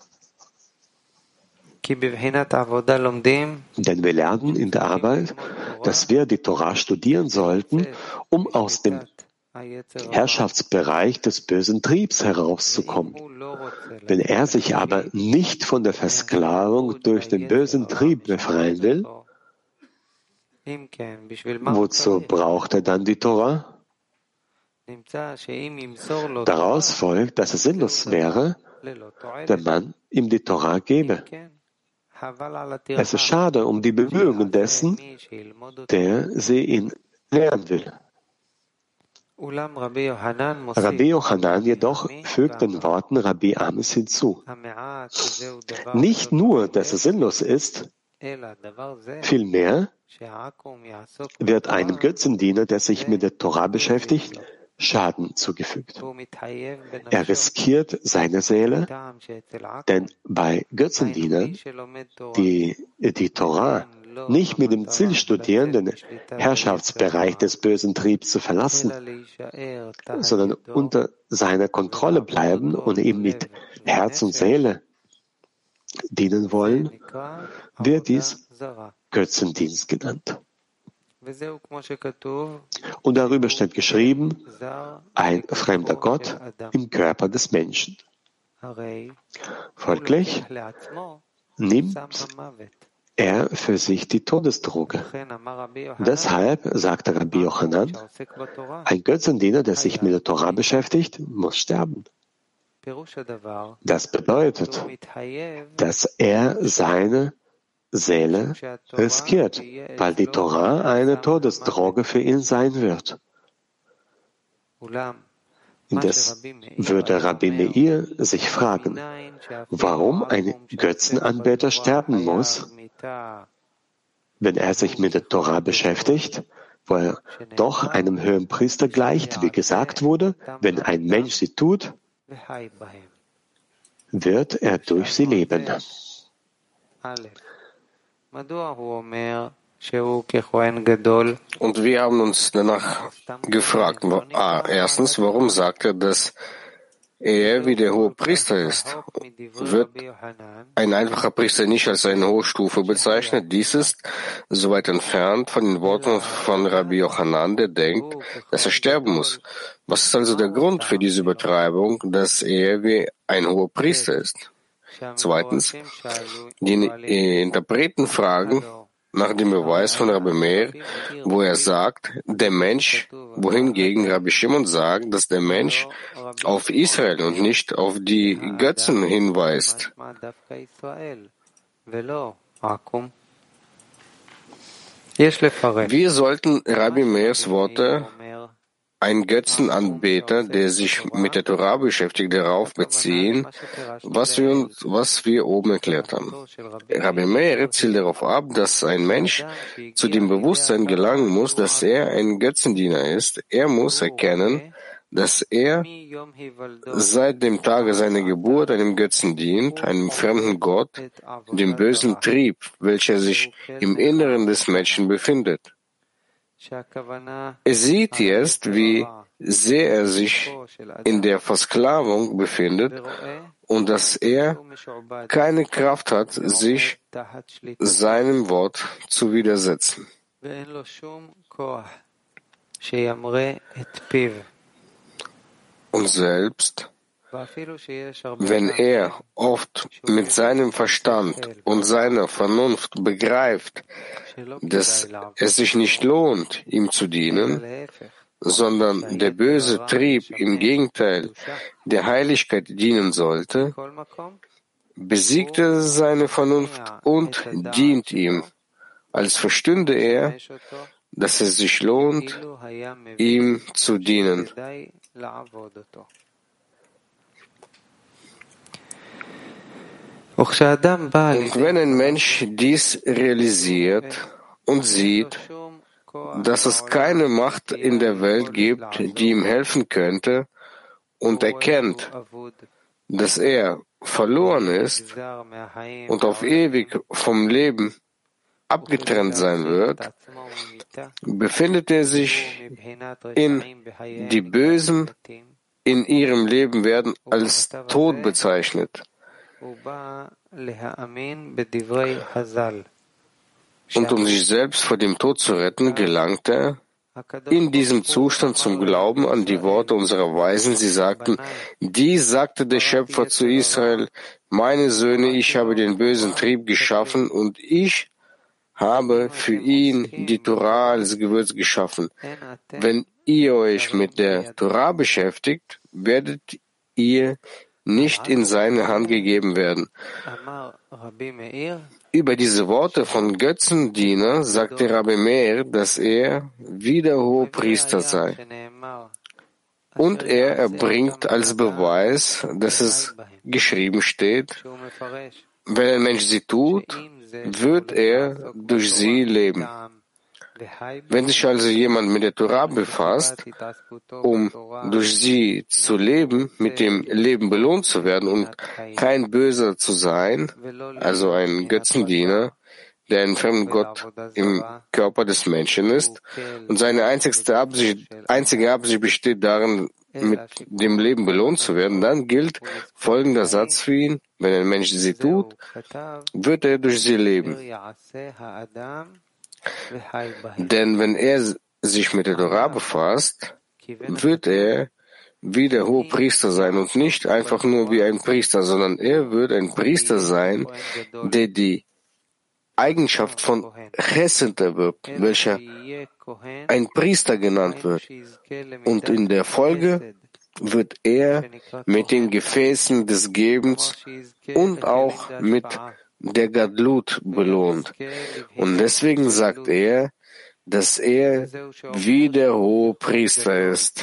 Denn wir lernen in der Arbeit, dass wir die Torah studieren sollten, um aus dem Herrschaftsbereich des bösen Triebs herauszukommen. Wenn er sich aber nicht von der Versklavung durch den bösen Trieb befreien will, wozu braucht er dann die Torah? Daraus folgt, dass es sinnlos wäre, wenn man ihm die Torah gebe. Es ist schade um die Bemühungen dessen, der sie ihn lernen will. Rabbi Yochanan jedoch fügt den Worten Rabbi Amis hinzu. Nicht nur, dass es sinnlos ist, vielmehr wird einem Götzendiener, der sich mit der Torah beschäftigt, Schaden zugefügt. Er riskiert seine Seele, denn bei Götzendienern, die die Torah nicht mit dem Ziel studieren, den Herrschaftsbereich des bösen Triebs zu verlassen, sondern unter seiner Kontrolle bleiben und ihm mit Herz und Seele dienen wollen, wird dies Götzendienst genannt. Und darüber steht geschrieben, ein fremder Gott im Körper des Menschen. Folglich nimmt er für sich die Todesdroge. Deshalb sagte Rabbi Yochanan, ein Götzendiener, der sich mit der Torah beschäftigt, muss sterben. Das bedeutet, dass er seine Seele riskiert, weil die Torah eine Todesdroge für ihn sein wird. Indes würde Rabbi Meir sich fragen, warum ein Götzenanbeter sterben muss, wenn er sich mit der Torah beschäftigt, wo er doch einem höheren Priester gleicht, wie gesagt wurde, wenn ein Mensch sie tut, wird er durch sie leben. Und wir haben uns danach gefragt, ah, erstens, warum sagt er, dass er wie der hohe Priester ist? Wird ein einfacher Priester nicht als eine hohe Stufe bezeichnet? Dies ist so weit entfernt von den Worten von Rabbi Yochanan, der denkt, dass er sterben muss. Was ist also der Grund für diese Übertreibung, dass er wie ein hoher Priester ist? Zweitens, die Interpreten fragen nach dem Beweis von Rabbi Meir, wo er sagt, der Mensch, wohingegen Rabbi Shimon sagt, dass der Mensch auf Israel und nicht auf die Götzen hinweist. Wir sollten Rabbi Meirs Worte, ein Götzenanbeter, der sich mit der Torah beschäftigt, darauf beziehen, was wir, uns, was wir oben erklärt haben. Rabbi Meir zielt darauf ab, dass ein Mensch zu dem Bewusstsein gelangen muss, dass er ein Götzendiener ist. Er muss erkennen, dass er seit dem Tage seiner Geburt einem Götzen dient, einem fremden Gott, dem bösen Trieb, welcher sich im Inneren des Menschen befindet. Er sieht jetzt, wie sehr er sich in der Versklavung befindet und dass er keine Kraft hat, sich seinem Wort zu widersetzen. Und selbst, wenn er oft mit seinem Verstand und seiner Vernunft begreift, dass es sich nicht lohnt, ihm zu dienen, sondern der böse Trieb im Gegenteil der Heiligkeit dienen sollte, besiegt er seine Vernunft und dient ihm, als verstünde er, dass es sich lohnt, ihm zu dienen. Und wenn ein Mensch dies realisiert und sieht, dass es keine Macht in der Welt gibt, die ihm helfen könnte, und erkennt, dass er verloren ist und auf ewig vom Leben abgetrennt sein wird, befindet er sich in die Bösen in ihrem Leben werden als tot bezeichnet. Und um sich selbst vor dem Tod zu retten, gelangt er in diesem Zustand zum Glauben an die Worte unserer Weisen. Sie sagten, dies sagte der Schöpfer zu Israel, meine Söhne, ich habe den bösen Trieb geschaffen und ich habe für ihn die Torah als Gewürz geschaffen. Wenn ihr euch mit der Torah beschäftigt, werdet ihr nicht in seine Hand gegeben werden. Über diese Worte von Götzendiener sagte Rabbi Meir, dass er wie der Hohepriester sei. Und er erbringt als Beweis, dass es geschrieben steht, wenn ein Mensch sie tut, wird er durch sie leben. Wenn sich also jemand mit der Torah befasst, um durch sie zu leben, mit dem Leben belohnt zu werden und kein Böser zu sein, also ein Götzendiener, der ein fremder Gott im Körper des Menschen ist, und seine einzigste Absicht, einzige Absicht besteht darin, mit dem Leben belohnt zu werden, dann gilt folgender Satz für ihn: Wenn ein Mensch sie tut, wird er durch sie leben. Denn wenn er sich mit der Torah befasst, wird er wie der Hohepriester sein und nicht einfach nur wie ein Priester, sondern er wird ein Priester sein, der die Eigenschaft von Chesed erwirbt, welcher ein Priester genannt wird. Und in der Folge wird er mit den Gefäßen des Gebens und auch mit der Gadlut belohnt. Und deswegen sagt er, dass er wie der Hohepriester ist.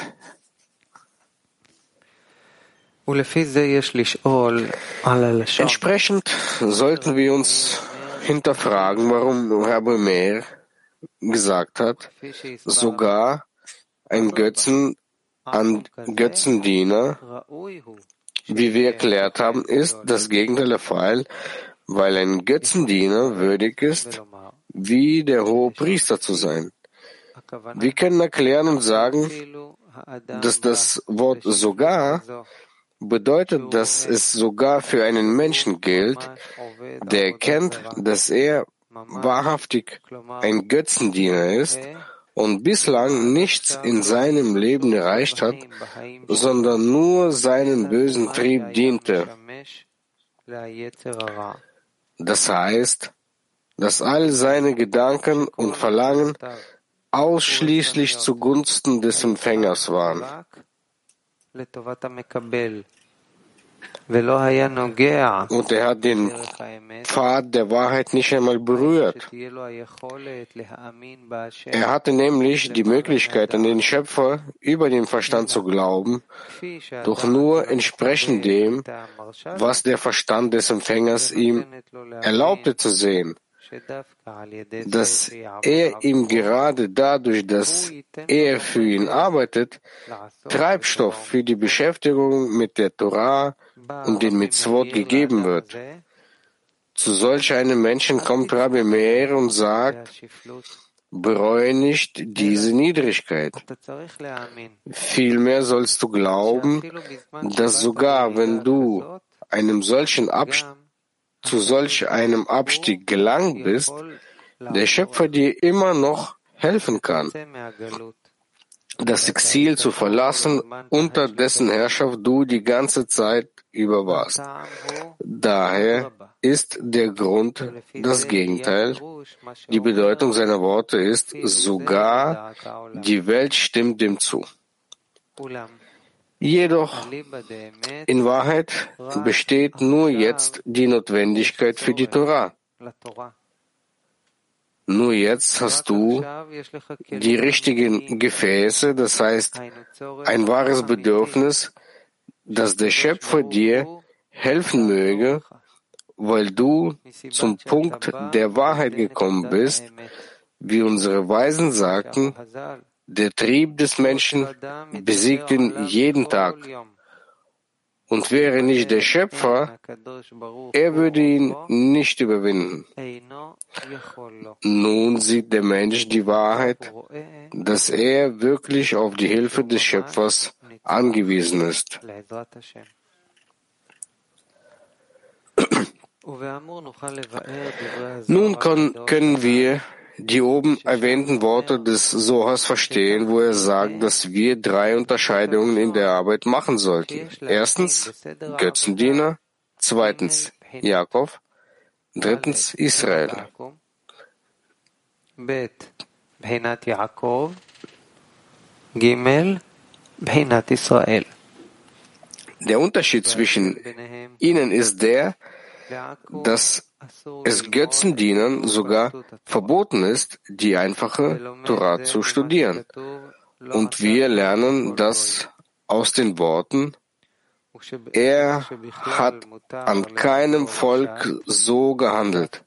Entsprechend sollten wir uns hinterfragen, warum Rabbi Meir gesagt hat, sogar ein Götzen an Götzendiener, wie wir erklärt haben, ist das Gegenteil der Fall, weil ein Götzendiener würdig ist, wie der Hohepriester zu sein. Wir können erklären und sagen, dass das Wort sogar bedeutet, dass es sogar für einen Menschen gilt, der erkennt, dass er wahrhaftig ein Götzendiener ist und bislang nichts in seinem Leben erreicht hat, sondern nur seinen bösen Trieb diente. Das heißt, dass all seine Gedanken und Verlangen ausschließlich zugunsten des Empfängers waren. Und er hat den Pfad der Wahrheit nicht einmal berührt. Er hatte nämlich die Möglichkeit, an den Schöpfer über den Verstand zu glauben, doch nur entsprechend dem, was der Verstand des Empfängers ihm erlaubte zu sehen, dass er ihm gerade dadurch, dass er für ihn arbeitet, Treibstoff für die Beschäftigung mit der Torah und den Mitzvot gegeben wird. Zu solch einem Menschen kommt Rabbi Meir und sagt, bereue nicht diese Niedrigkeit. Vielmehr sollst du glauben, dass sogar wenn du einem solchen Abst- zu solch einem Abstieg gelangt bist, der Schöpfer dir immer noch helfen kann, das Exil zu verlassen, unter dessen Herrschaft du die ganze Zeit über warst. Daher ist der Grund das Gegenteil. Die Bedeutung seiner Worte ist, sogar die Welt stimmt dem zu. Jedoch, in Wahrheit besteht nur jetzt die Notwendigkeit für die Torah. Nur jetzt hast du die richtigen Gefäße, das heißt ein wahres Bedürfnis, dass der Schöpfer dir helfen möge, weil du zum Punkt der Wahrheit gekommen bist, wie unsere Weisen sagten, der Trieb des Menschen besiegt ihn jeden Tag. Und wäre nicht der Schöpfer, er würde ihn nicht überwinden. Nun sieht der Mensch die Wahrheit, dass er wirklich auf die Hilfe des Schöpfers angewiesen ist. Nun können wir die oben erwähnten Worte des Sohas verstehen, wo er sagt, dass wir drei Unterscheidungen in der Arbeit machen sollten. Erstens Götzendiener, zweitens Jakob, drittens Israel. Der Unterschied zwischen ihnen ist der, dass es Götzendienern sogar verboten ist, die einfache Torah zu studieren. Und wir lernen das aus den Worten, er hat an keinem Volk so gehandelt.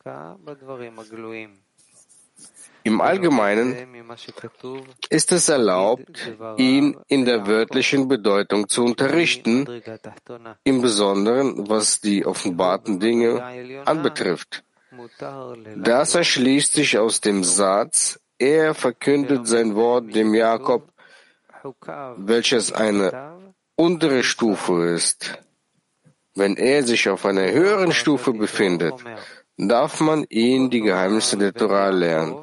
Im Allgemeinen ist es erlaubt, ihn in der wörtlichen Bedeutung zu unterrichten, im Besonderen was die offenbarten Dinge anbetrifft. Das erschließt sich aus dem Satz, er verkündet sein Wort dem Jakob, welches eine untere Stufe ist. Wenn er sich auf einer höheren Stufe befindet, darf man ihn die Geheimnisse der Torah lehren.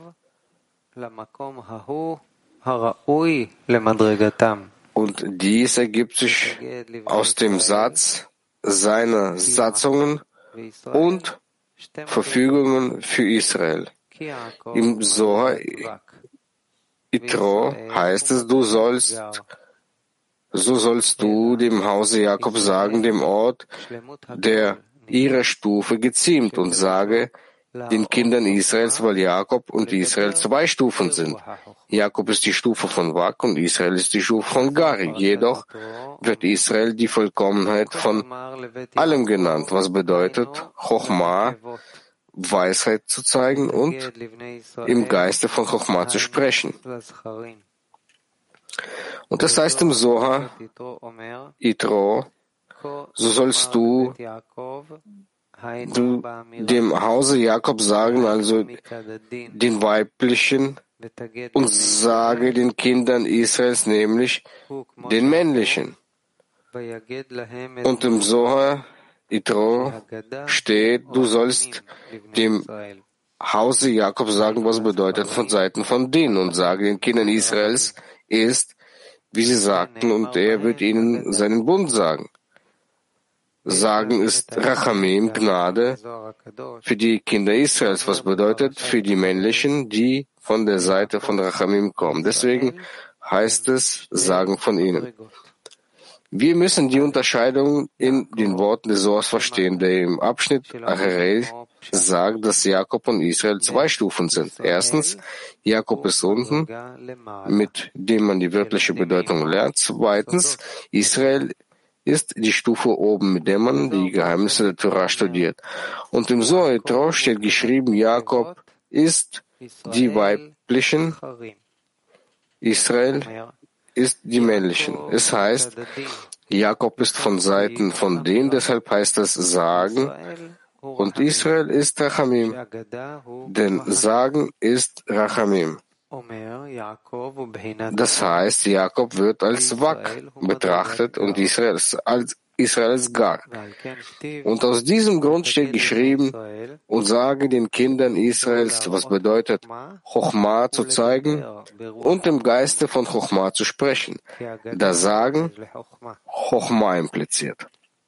Und dies ergibt sich aus dem Satz seiner Satzungen und Verfügungen für Israel. Im Zohar Yitro heißt es, du sollst, so sollst du dem Hause Jakob sagen, dem Ort, der ihrer Stufe geziemt, und sage den Kindern Israels, weil Jakob und Israel zwei Stufen sind. Jakob ist die Stufe von Wak und Israel ist die Stufe von Gari. Jedoch wird Israel die Vollkommenheit von allem genannt, was bedeutet, Chochma, Weisheit zu zeigen und im Geiste von Chochma zu sprechen. Und das heißt im Zohar Yitro, so sollst du Du dem Hause Jakob sagen, also den weiblichen, und sage den Kindern Israels, nämlich den männlichen. Und im Zohar Yitro steht, du sollst dem Hause Jakob sagen, was bedeutet von Seiten von denen, und sage den Kindern Israels ist, wie sie sagten, und er wird ihnen seinen Bund sagen. Sagen ist Rachamim, Gnade, für die Kinder Israels, was bedeutet für die männlichen, die von der Seite von Rachamim kommen. Deswegen heißt es Sagen von ihnen. Wir müssen die Unterscheidung in den Worten des Zohars verstehen, der im Abschnitt Acherei sagt, dass Jakob und Israel zwei Stufen sind. Erstens, Jakob ist unten, mit dem man die wörtliche Bedeutung lernt. Zweitens, Israel ist die Stufe oben, mit der man die Geheimnisse der Torah studiert. Und im Zohar Yitro steht geschrieben, Jakob ist die weiblichen, Israel ist die männlichen. Es heißt, Jakob ist von Seiten von denen, deshalb heißt es Sagen, und Israel ist Rachamim, denn Sagen ist Rachamim. Das heißt, Jakob wird als Wak betrachtet und Israel als Israel als Gar. Und aus diesem Grund steht geschrieben, und sage den Kindern Israels, was bedeutet, Chochma zu zeigen und im Geiste von Chochma zu sprechen. Das Sagen Chochma impliziert.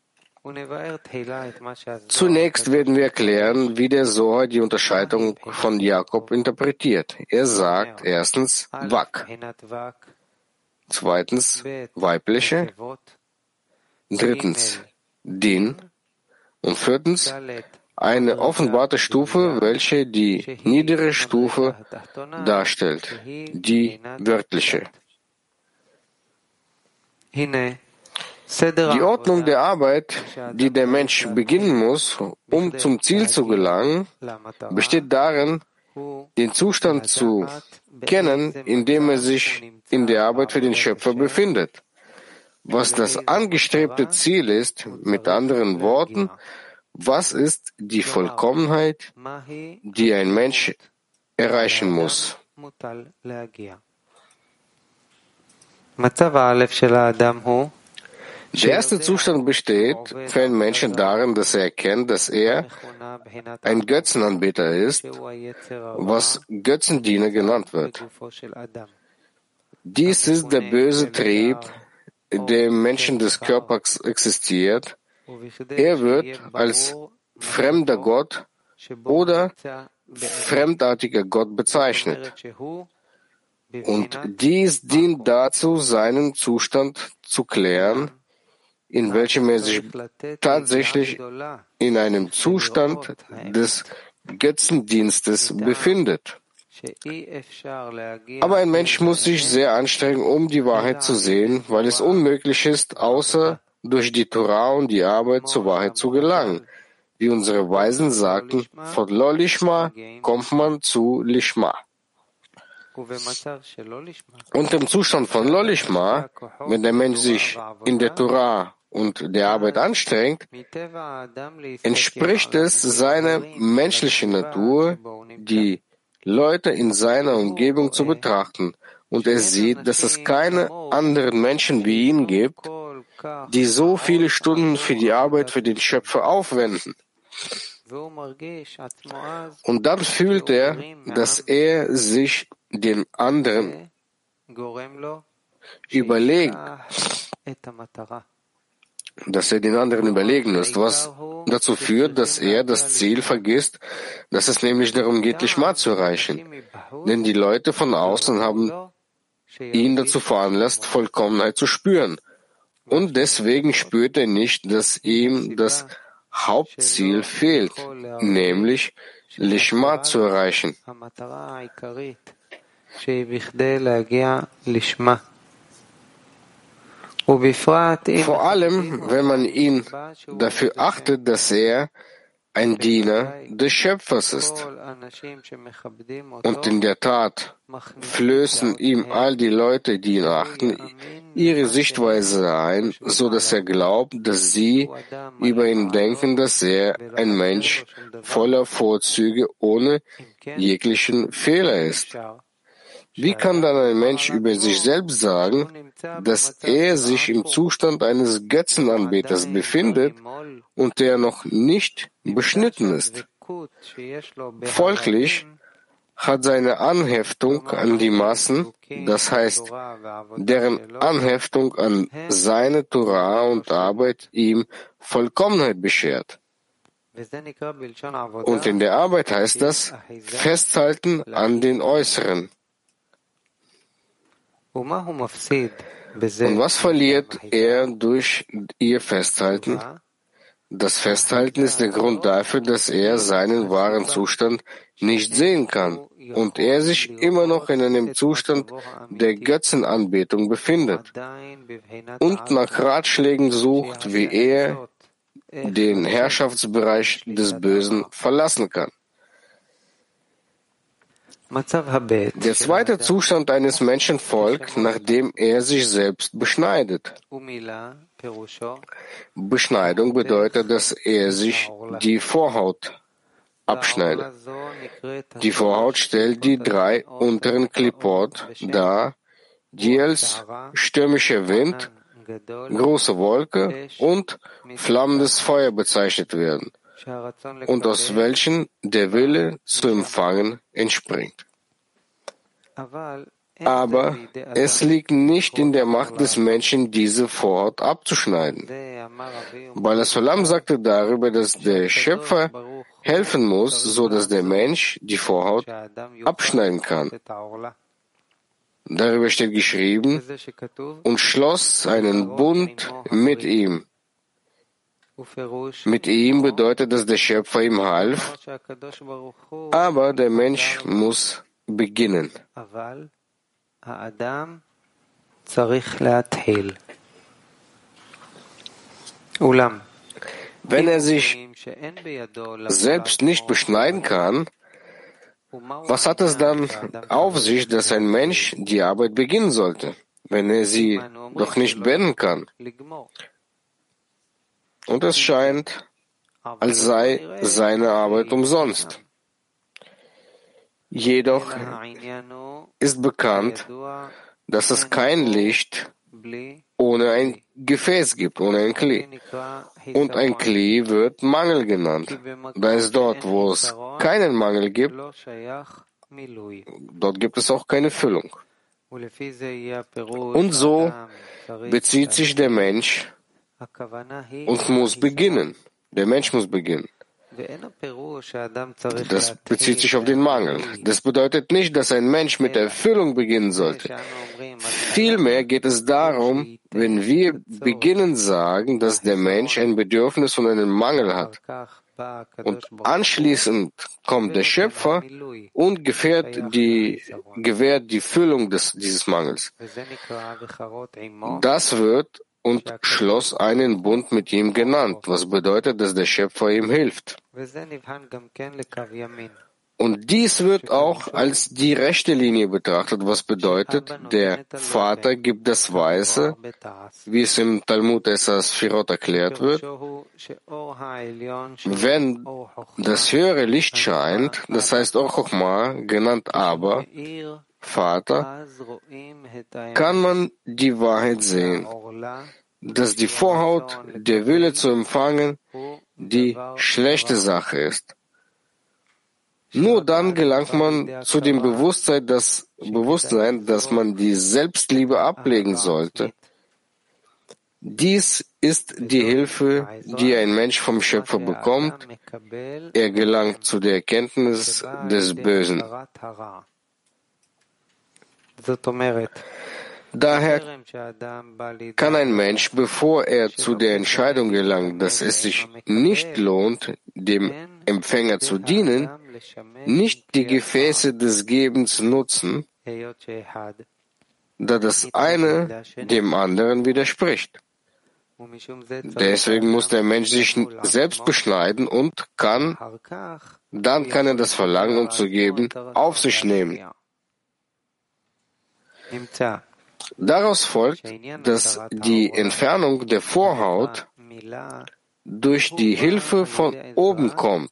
Zunächst werden wir erklären, wie der Zohar die Unterscheidung von Jakob interpretiert. Er sagt erstens Wak, zweitens weibliche, drittens Din und viertens eine offenbarte Stufe, welche die niedere Stufe darstellt, die wörtliche. Die Ordnung der Arbeit, die der Mensch beginnen muss, um zum Ziel zu gelangen, besteht darin, den Zustand zu kennen, in dem er sich in der Arbeit für den Schöpfer befindet. Was das angestrebte Ziel ist, mit anderen Worten, was ist die Vollkommenheit, die ein Mensch erreichen muss? Der erste Zustand besteht für einen Menschen darin, dass er erkennt, dass er ein Götzenanbeter ist, was Götzendiener genannt wird. Dies ist der böse Trieb, der im Menschen des Körpers existiert. Er wird als fremder Gott oder fremdartiger Gott bezeichnet. Und dies dient dazu, seinen Zustand zu klären, in welchem er sich tatsächlich in einem Zustand des Götzendienstes befindet. Aber ein Mensch muss sich sehr anstrengen, um die Wahrheit zu sehen, weil es unmöglich ist, außer durch die Torah und die Arbeit zur Wahrheit zu gelangen. Wie unsere Weisen sagten, von Lo Lishma kommt man zu Lishma. Und im Zustand von Lo Lishma, wenn der Mensch sich in der Torah und der Arbeit anstrengt, entspricht es seiner menschlichen Natur, die Leute in seiner Umgebung zu betrachten, und er sieht, dass es keine anderen Menschen wie ihn gibt, die so viele Stunden für die Arbeit für den Schöpfer aufwenden. Und dann fühlt er, dass er sich den anderen überlegen, dass er den anderen überlegen ist, was dazu führt, dass er das Ziel vergisst, dass es nämlich darum geht, Lishma zu erreichen. Denn die Leute von außen haben ihn dazu veranlasst, Vollkommenheit zu spüren. Und deswegen spürt er nicht, dass ihm das Hauptziel fehlt, nämlich Lishma zu erreichen. Vor allem, wenn man ihn dafür achtet, dass er ein Diener des Schöpfers ist. Und in der Tat flößen ihm all die Leute, die ihn achten, ihre Sichtweise ein, so dass er glaubt, dass sie über ihn denken, dass er ein Mensch voller Vorzüge ohne jeglichen Fehler ist. Wie kann dann ein Mensch über sich selbst sagen, dass er sich im Zustand eines Götzenanbeters befindet und der noch nicht beschnitten ist? Folglich hat seine Anheftung an die Massen, das heißt, deren Anheftung an seine Torah und Arbeit ihm Vollkommenheit beschert. Und in der Arbeit heißt das Festhalten an den Äußeren. Und was verliert er durch ihr Festhalten? Das Festhalten ist der Grund dafür, dass er seinen wahren Zustand nicht sehen kann und er sich immer noch in einem Zustand der Götzenanbetung befindet und nach Ratschlägen sucht, wie er den Herrschaftsbereich des Bösen verlassen kann. Der zweite Zustand eines Menschen folgt, nachdem er sich selbst beschneidet. Beschneidung bedeutet, dass er sich die Vorhaut abschneide. Die Vorhaut stellt die drei unteren Klipot dar, die als stürmischer Wind, große Wolke und flammendes Feuer bezeichnet werden und aus welchen der Wille zu empfangen entspringt. Aber es liegt nicht in der Macht des Menschen, diese Vorhaut abzuschneiden. Baal Sulam sagte darüber, dass der Schöpfer helfen muss, so dass der Mensch die Vorhaut abschneiden kann. Darüber steht geschrieben, und schloss einen Bund mit ihm. Mit ihm bedeutet, dass der Schöpfer ihm half, aber der Mensch muss beginnen. Wenn er sich selbst nicht beschneiden kann, was hat es dann auf sich, dass ein Mensch die Arbeit beginnen sollte, wenn er sie doch nicht beenden kann? Und es scheint, als sei seine Arbeit umsonst. Jedoch ist bekannt, dass es kein Licht ohne ein Gefäß gibt, ohne ein Kli. Und ein Kli wird Mangel genannt. Da es dort, wo es keinen Mangel gibt, dort gibt es auch keine Füllung. Und so bezieht sich der Mensch und muss beginnen. Der Mensch muss beginnen. Das bezieht sich auf den Mangel. Das bedeutet nicht, dass ein Mensch mit der Erfüllung beginnen sollte. Vielmehr geht es darum, wenn wir beginnen sagen, dass der Mensch ein Bedürfnis und einen Mangel hat. Und anschließend kommt der Schöpfer und gewährt die, gewährt die Füllung des, dieses Mangels. Das wird und schloss einen Bund mit ihm genannt, was bedeutet, dass der Schöpfer ihm hilft. Und dies wird auch als die rechte Linie betrachtet, was bedeutet, der Vater gibt das Weiße, wie es im Talmud Esas Sfirot erklärt wird. Wenn das höhere Licht scheint, das heißt auch Chochma, genannt aber, Vater, kann man die Wahrheit sehen, dass die Vorhaut, der Wille zu empfangen, die schlechte Sache ist. Nur dann gelangt man zu dem Bewusstsein, dass, Bewusstsein, dass man die Selbstliebe ablegen sollte. Dies ist die Hilfe, die ein Mensch vom Schöpfer bekommt. Er gelangt zu der Erkenntnis des Bösen. Daher kann ein Mensch, bevor er zu der Entscheidung gelangt, dass es sich nicht lohnt, dem Empfänger zu dienen, nicht die Gefäße des Gebens nutzen, da das eine dem anderen widerspricht. Deswegen muss der Mensch sich selbst beschneiden und kann, dann kann er das Verlangen, um zu geben, auf sich nehmen. Daraus folgt, dass die Entfernung der Vorhaut durch die Hilfe von oben kommt.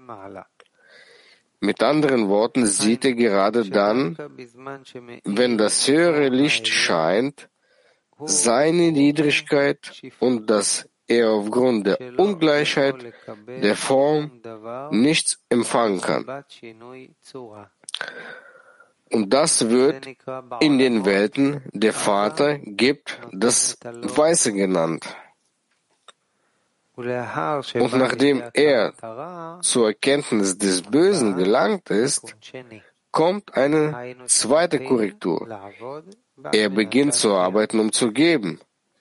Mit anderen Worten sieht er gerade dann, wenn das höhere Licht scheint, seine Niedrigkeit und dass er aufgrund der Ungleichheit der Form nichts empfangen kann. Und das wird in den Welten der Vater gibt das Weiße genannt. Und nachdem er zur Erkenntnis des Bösen gelangt ist, kommt eine zweite Korrektur. Er beginnt zu arbeiten, um zu geben.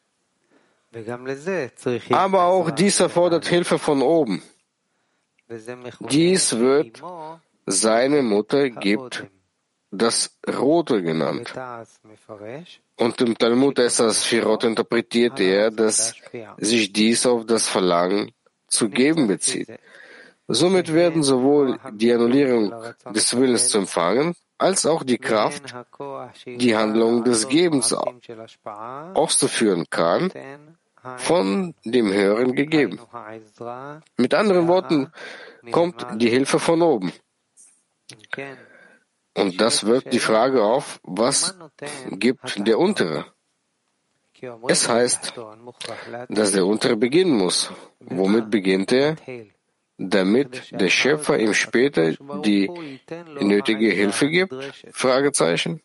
Aber auch dies erfordert Hilfe von oben. Dies wird seine Mutter gibt das Rote genannt. Und im Talmud Esas Sfirot interpretiert er, dass sich dies auf das Verlangen zu geben bezieht. Somit werden sowohl die Annullierung des Willens zu empfangen, als auch die Kraft, die Handlung des Gebens auszuführen kann, von dem Höheren gegeben. Mit anderen Worten, kommt die Hilfe von oben. Und das wirft die Frage auf, was gibt der Untere? Es heißt, dass der Untere beginnen muss. Womit beginnt er? Damit der Schöpfer ihm später die nötige Hilfe gibt? Fragezeichen.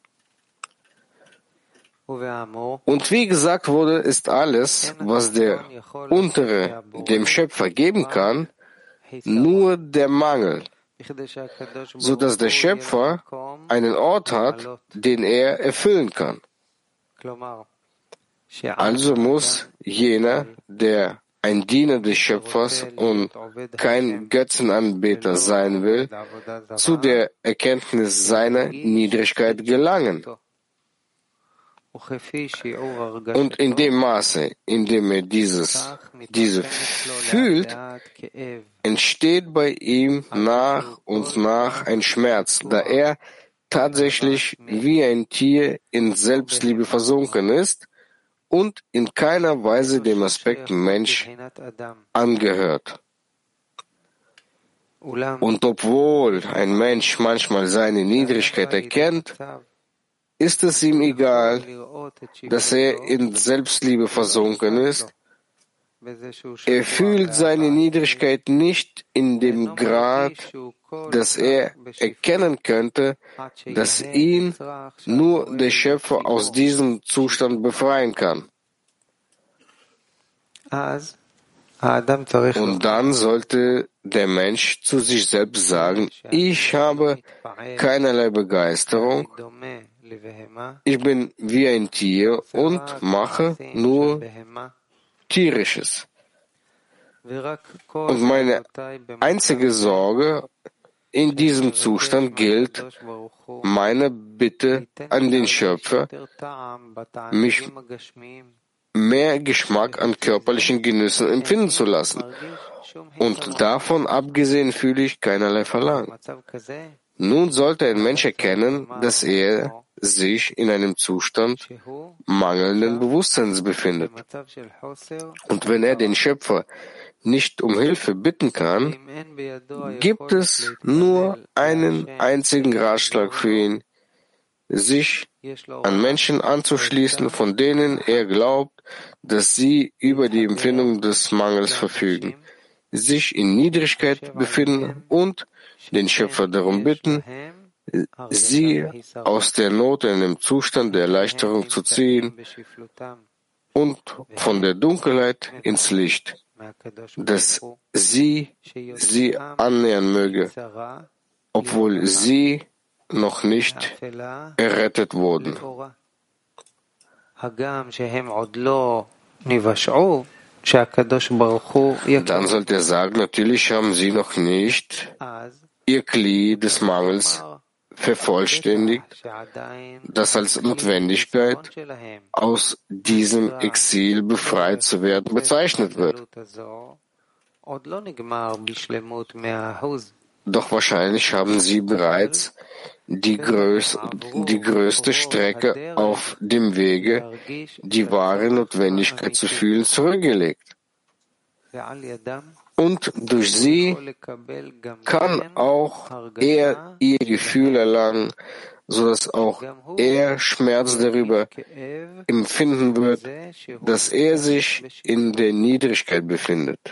Und wie gesagt wurde, ist alles, was der Untere dem Schöpfer geben kann, nur der Mangel, so dass der Schöpfer einen Ort hat, den er erfüllen kann. Also muss jener, der ein Diener des Schöpfers und kein Götzenanbeter sein will, zu der Erkenntnis seiner Niedrigkeit gelangen. Und in dem Maße, in dem er dieses, diese fühlt, entsteht bei ihm nach und nach ein Schmerz, da er tatsächlich wie ein Tier in Selbstliebe versunken ist und in keiner Weise dem Aspekt Mensch angehört. Und obwohl ein Mensch manchmal seine Niedrigkeit erkennt, ist es ihm egal, dass er in Selbstliebe versunken ist. Er fühlt seine Niedrigkeit nicht in dem Grad, dass er erkennen könnte, dass ihn nur der Schöpfer aus diesem Zustand befreien kann. Und dann sollte der Mensch zu sich selbst sagen, ich habe keinerlei Begeisterung, ich bin wie ein Tier und mache nur Tierisches. Und meine einzige Sorge in diesem Zustand gilt meine Bitte an den Schöpfer, mich mehr Geschmack an körperlichen Genüssen empfinden zu lassen. Und davon abgesehen fühle ich keinerlei Verlangen. Nun sollte ein Mensch erkennen, dass er sich in einem Zustand mangelnden Bewusstseins befindet. Und wenn er den Schöpfer nicht um Hilfe bitten kann, gibt es nur einen einzigen Ratschlag für ihn, sich an Menschen anzuschließen, von denen er glaubt, dass sie über die Empfindung des Mangels verfügen, sich in Niedrigkeit befinden und den Schöpfer darum bitten, sie aus der Not in einem Zustand der Erleichterung zu ziehen und von der Dunkelheit ins Licht, dass sie sie annähern möge, obwohl sie noch nicht errettet wurden. Dann sollte er sagen, natürlich haben sie noch nicht ihr Kli des Mangels vervollständigt, das als Notwendigkeit, aus diesem Exil befreit zu werden, bezeichnet wird. Doch wahrscheinlich haben sie bereits die, größ die größte Strecke auf dem Wege, die wahre Notwendigkeit zu fühlen, zurückgelegt. Und durch sie kann auch er ihr Gefühl erlangen, sodass auch er Schmerz darüber empfinden wird, dass er sich in der Niedrigkeit befindet.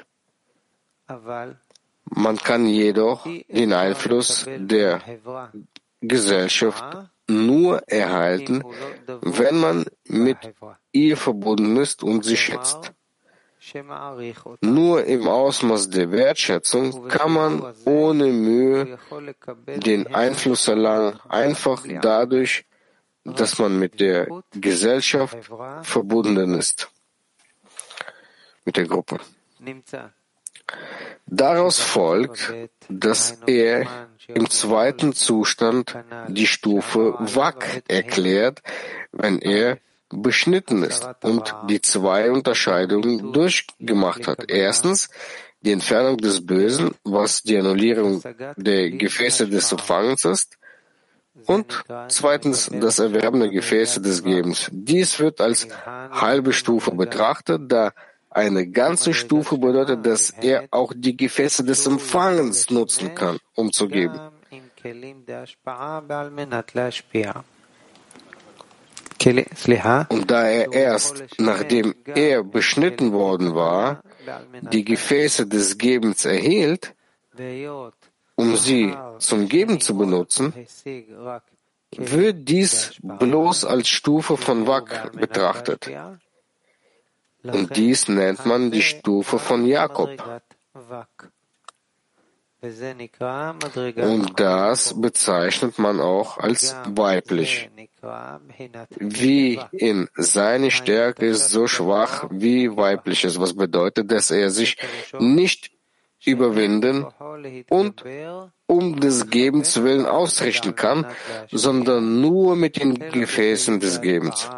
Man kann jedoch den Einfluss der Gesellschaft nur erhalten, wenn man mit ihr verbunden ist und sie schätzt. Nur im Ausmaß der Wertschätzung kann man ohne Mühe den Einfluss erlangen, einfach dadurch, dass man mit der Gesellschaft verbunden ist, mit der Gruppe. Daraus folgt, dass er im zweiten Zustand die Stufe Wak erklärt, wenn er beschnitten ist und die zwei Unterscheidungen durchgemacht hat. Erstens die Entfernung des Bösen, was die Annullierung der Gefäße des Empfangens ist, und zweitens das Erwerben der Gefäße des Gebens. Dies wird als halbe Stufe betrachtet, da Eine ganze Stufe bedeutet, dass er auch die Gefäße des Empfangens nutzen kann, um zu geben. Und da er erst, nachdem er beschnitten worden war, die Gefäße des Gebens erhielt, um sie zum Geben zu benutzen, wird dies bloß als Stufe von Wak betrachtet. Und dies nennt man die Stufe von Jakob. Und das bezeichnet man auch als weiblich. Wie in seine Stärke ist so schwach wie weibliches, was bedeutet, dass er sich nicht überwinden und um des Gebens willen ausrichten kann, sondern nur mit den Gefäßen des Gebens.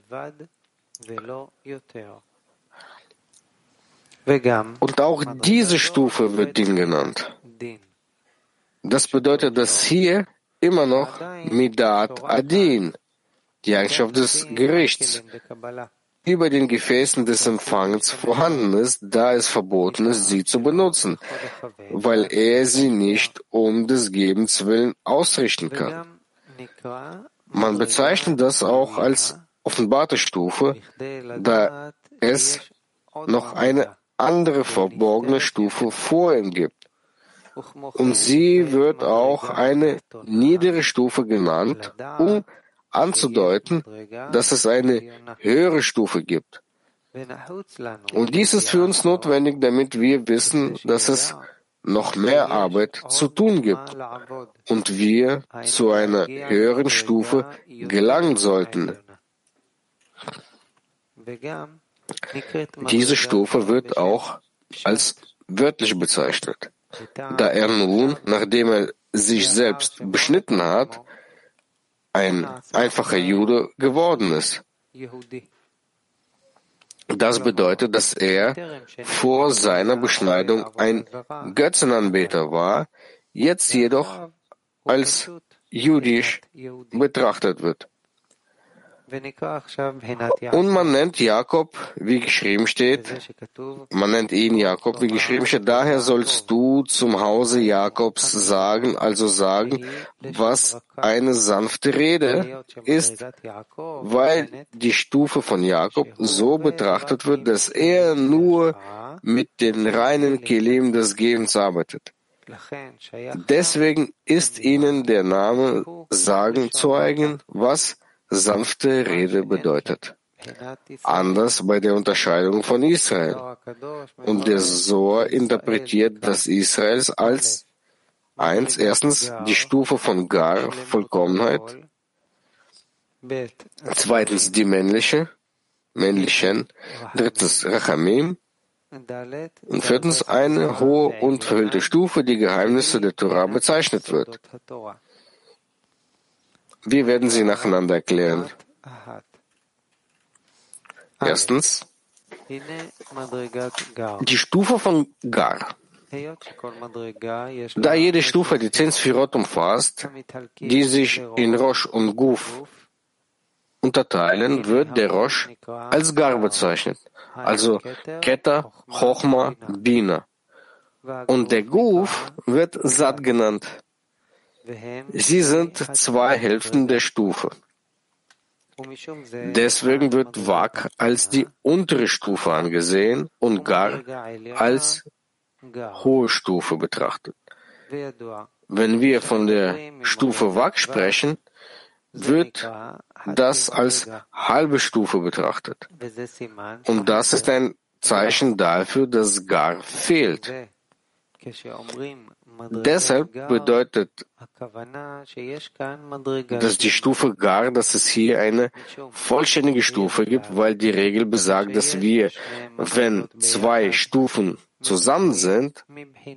Und auch diese Stufe wird Din genannt. Das bedeutet, dass hier immer noch Midat Adin, die Eigenschaft des Gerichts, über den Gefäßen des Empfangens vorhanden ist, da es verboten ist, sie zu benutzen, weil er sie nicht um des Gebens willen ausrichten kann. Man bezeichnet das auch als offenbarte Stufe, da es noch eine andere verborgene Stufe vor ihm gibt. Und sie wird auch eine niedere Stufe genannt, um anzudeuten, dass es eine höhere Stufe gibt. Und dies ist für uns notwendig, damit wir wissen, dass es noch mehr Arbeit zu tun gibt und wir zu einer höheren Stufe gelangen sollten. Diese Stufe wird auch als wörtlich bezeichnet, da er nun, nachdem er sich selbst beschnitten hat, ein einfacher Jude geworden ist. Das bedeutet, dass er vor seiner Beschneidung ein Götzenanbeter war, jetzt jedoch als jüdisch betrachtet wird. Und man nennt Jakob, wie geschrieben steht, man nennt ihn Jakob, wie geschrieben steht, daher sollst du zum Hause Jakobs sagen, also sagen, was eine sanfte Rede ist, weil die Stufe von Jakob so betrachtet wird, dass er nur mit den reinen Kelim des Gebens arbeitet. Deswegen ist ihnen der Name Sagen zu eigen, was sanfte Rede bedeutet. Anders bei der Unterscheidung von Israel. Und der Zohar interpretiert das Israels als eins, erstens die Stufe von Gar, Vollkommenheit, zweitens die männliche, männlichen, drittens Rachamim und viertens eine hohe und verhüllte Stufe, die Geheimnisse der Torah bezeichnet wird. Wir werden sie nacheinander erklären. Erstens, die Stufe von Gar. Da jede Stufe die zehn Sphirot umfasst, die sich in Rosh und Guf unterteilen, wird der Rosh als Gar bezeichnet, also Keter, Chochma, Bina. Und der Guf wird Sat genannt. Sie sind zwei Hälften der Stufe. Deswegen wird Wak als die untere Stufe angesehen und Gar als hohe Stufe betrachtet. Wenn wir von der Stufe Wak sprechen, wird das als halbe Stufe betrachtet. Und das ist ein Zeichen dafür, dass Gar fehlt. Deshalb bedeutet, dass die Stufe Gar, dass es hier eine vollständige Stufe gibt, weil die Regel besagt, dass wir, wenn zwei Stufen zusammen sind,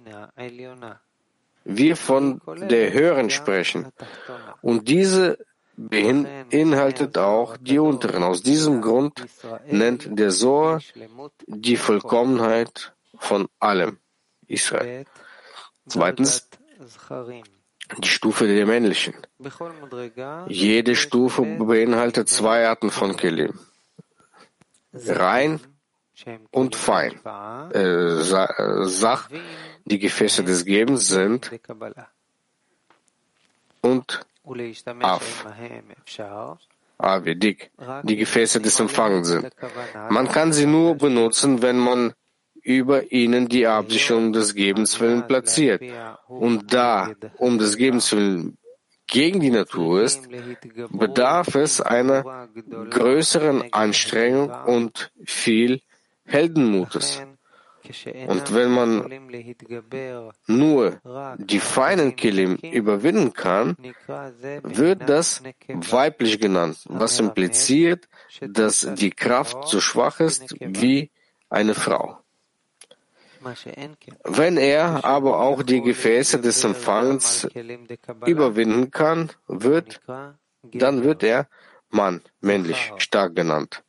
wir von der höheren sprechen. Und diese beinhaltet auch die unteren. Aus diesem Grund nennt der Zohar die Vollkommenheit von allem Israel. Zweitens, die Stufe der männlichen. Jede Stufe beinhaltet zwei Arten von Kelim. Rein und fein. Äh, Sach, die Gefäße des Gebens sind, und Af, Avi, dick, die Gefäße des Empfangens sind. Man kann sie nur benutzen, wenn man über ihnen die Absicht um des Gebens willen platziert. Und da um des Gebens willen gegen die Natur ist, bedarf es einer größeren Anstrengung und viel Heldenmutes. Und wenn man nur die feinen Kelim überwinden kann, wird das weiblich genannt, was impliziert, dass die Kraft so schwach ist wie eine Frau. Wenn er aber auch die Gefäße des Empfangens überwinden kann, wird, dann wird er Mann, männlich, stark genannt.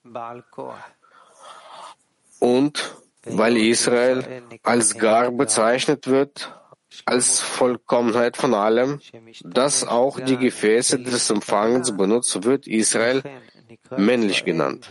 Und weil Israel als Gar bezeichnet wird, als Vollkommenheit von allem, das auch die Gefäße des Empfangens benutzt, wird Israel männlich genannt.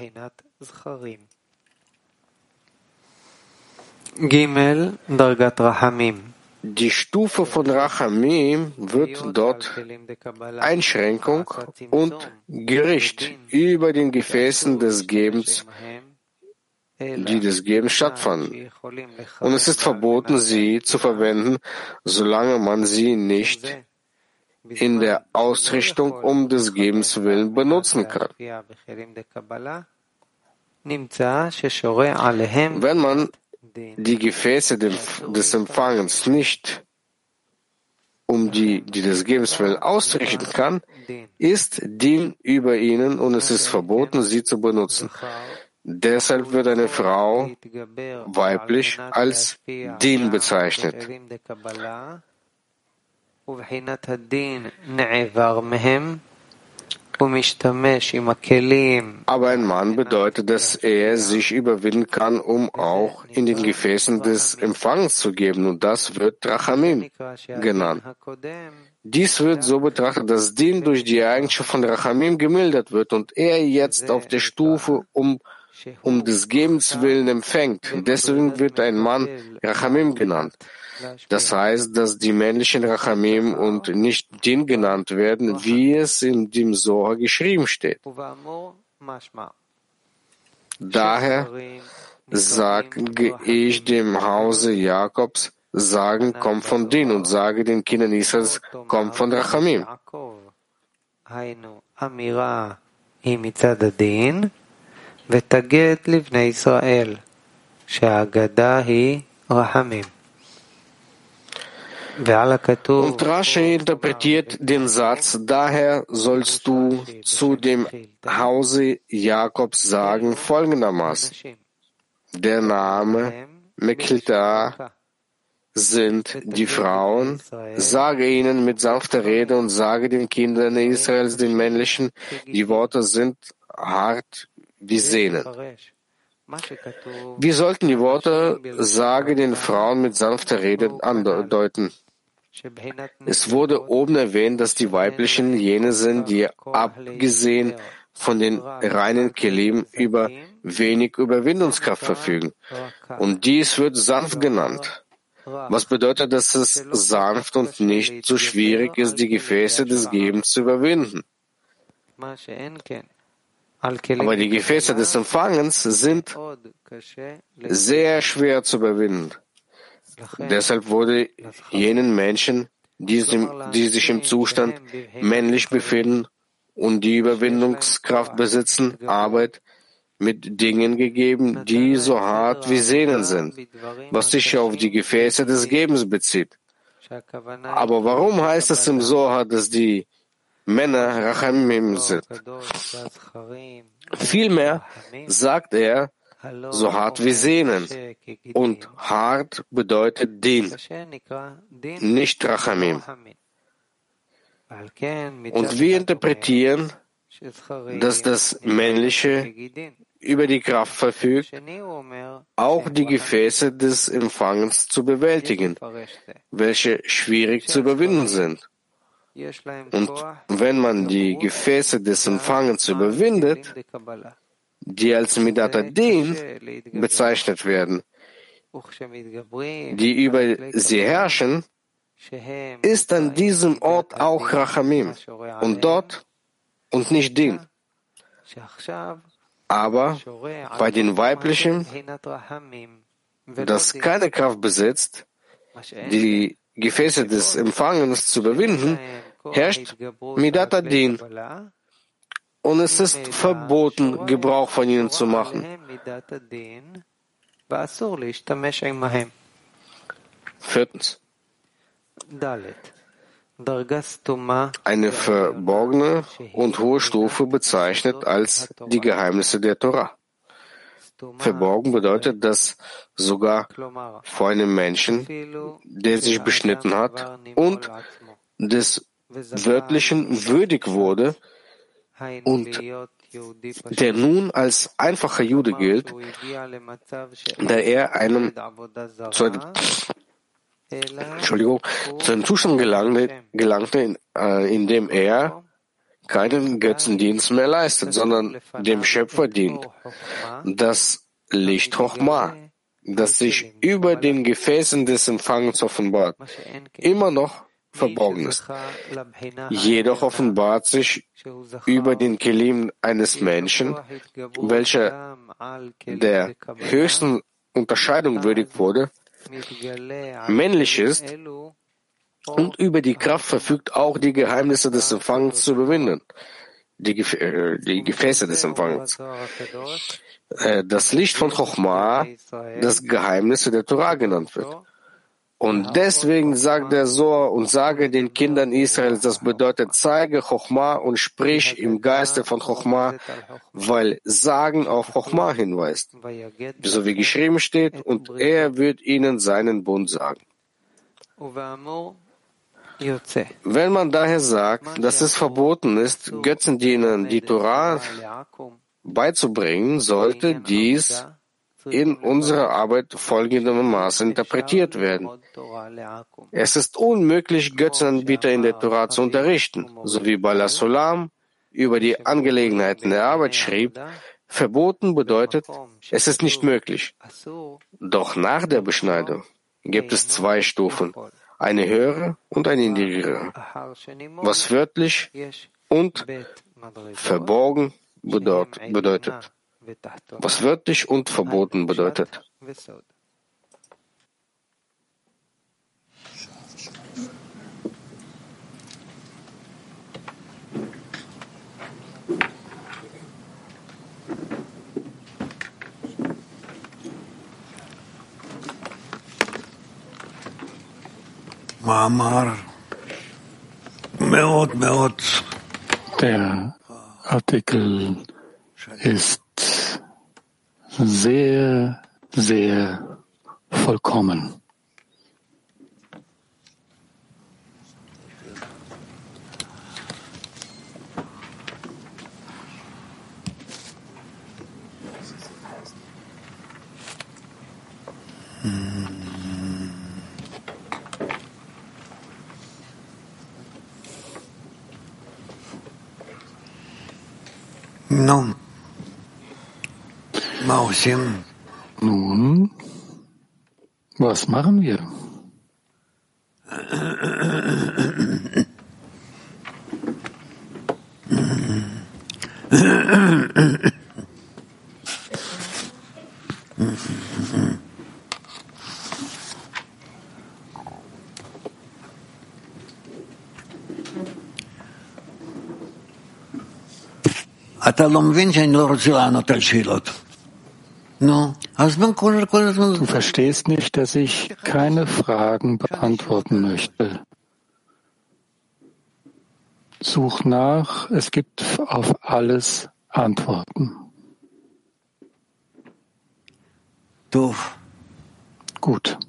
Die Stufe von Rachamim wird dort Einschränkung und Gericht über den Gefäßen des Gebens, die des Gebens stattfanden. Und es ist verboten, sie zu verwenden, solange man sie nicht in der Ausrichtung um des Gebens willen benutzen kann. Wenn man die Gefäße des Empfangens nicht um die, die des Gebens willen ausrichten kann, ist Din über ihnen und es ist verboten, sie zu benutzen. Deshalb wird eine Frau weiblich als Din bezeichnet. Aber ein Mann bedeutet, dass er sich überwinden kann, um auch in den Gefäßen des Empfangens zu geben, und das wird Rachamim genannt. Dies wird so betrachtet, dass Din durch die Eigenschaft von Rachamim gemildert wird und er jetzt auf der Stufe um um des Gebens willen empfängt. Deswegen wird ein Mann Rachamim genannt. Das heißt, dass die männlichen Rachamim und nicht Din genannt werden, wie es in dem Zohar geschrieben steht. Daher sage ich dem Hause Jakobs, sagen kommt von Din, und sage den Kindern Israels, kommt von Rachamim. ותגד לבני ישראל, שהאגדה היא רחמים. Und Rashi interpretiert den Satz, daher sollst du zu dem Hause Jakobs sagen folgendermaßen: Der Name Mekilta sind die Frauen, sage ihnen mit sanfter Rede und sage den Kindern Israels, den männlichen, die Worte sind hart wie Sehnen. Wir sollten die Worte sage den Frauen mit sanfter Rede andeuten. Es wurde oben erwähnt, dass die weiblichen jene sind, die abgesehen von den reinen Kelim über wenig Überwindungskraft verfügen. Und dies wird sanft genannt. Was bedeutet, dass es sanft und nicht so schwierig ist, die Gefäße des Gebens zu überwinden. Aber die Gefäße des Empfangens sind sehr schwer zu überwinden. Deshalb wurde jenen Menschen, die, die sich im Zustand männlich befinden und die Überwindungskraft besitzen, Arbeit mit Dingen gegeben, die so hart wie Sehnen sind, was sich auf die Gefäße des Gebens bezieht. Aber warum heißt es im Zohar, dass die Männer Rachamim sind? Vielmehr sagt er, so hart wie Sehnen. Und hart bedeutet Din, nicht Rachamim. Und wir interpretieren, dass das Männliche über die Kraft verfügt, auch die Gefäße des Empfangens zu bewältigen, welche schwierig zu überwinden sind. Und wenn man die Gefäße des Empfangens überwindet, die als Midat Adin bezeichnet werden, die über sie herrschen, ist an diesem Ort auch Rachamim und dort und nicht Din. Aber bei den Weiblichen, das keine Kraft besitzt, die Gefäße des Empfangens zu überwinden, herrscht Midat Adin. Und es ist verboten, Gebrauch von ihnen zu machen. Viertens. Eine verborgene und hohe Stufe bezeichnet als die Geheimnisse der Torah. Verborgen bedeutet, dass sogar vor einem Menschen, der sich beschnitten hat und des Wörtlichen würdig wurde und der nun als einfacher Jude gilt, da er einem zu einem, Entschuldigung, zu einem Zustand gelangte, gelangte in, äh, in dem er keinen Götzendienst mehr leistet, sondern dem Schöpfer dient. Das Licht Chochma, das sich über den Gefäßen des Empfangens offenbart, immer noch verborgen ist. Jedoch offenbart sich über den Kelim eines Menschen, welcher der höchsten Unterscheidung würdig wurde, männlich ist und über die Kraft verfügt, auch die Geheimnisse des Empfangens zu überwinden, die, Gef äh, die Gefäße des Empfangens. Äh, das Licht von Chochma, das Geheimnisse der Torah genannt wird. Und deswegen sagt der Zohar und sage den Kindern Israels, das bedeutet, zeige Chochma und sprich im Geiste von Chochma, weil Sagen auf Chochma hinweist. So wie geschrieben steht, und er wird ihnen seinen Bund sagen. Wenn man daher sagt, dass es verboten ist, Götzendienern die Torah beizubringen, sollte dies in unserer Arbeit folgendermaßen interpretiert werden. Es ist unmöglich, Götzenanbieter in der Torah zu unterrichten, so wie Bala Sulam über die Angelegenheiten der Arbeit schrieb. Verboten bedeutet, es ist nicht möglich. Doch nach der Beschneidung gibt es zwei Stufen, eine höhere und eine niedrigere, was wörtlich und verborgen bedeutet. Was wörtlich und verboten bedeutet. Der Artikel ist sehr, sehr vollkommen. Nun, Nun, was machen wir? Du verstehst nicht, dass ich keine Fragen beantworten möchte. Such nach, es gibt auf alles Antworten. Gut.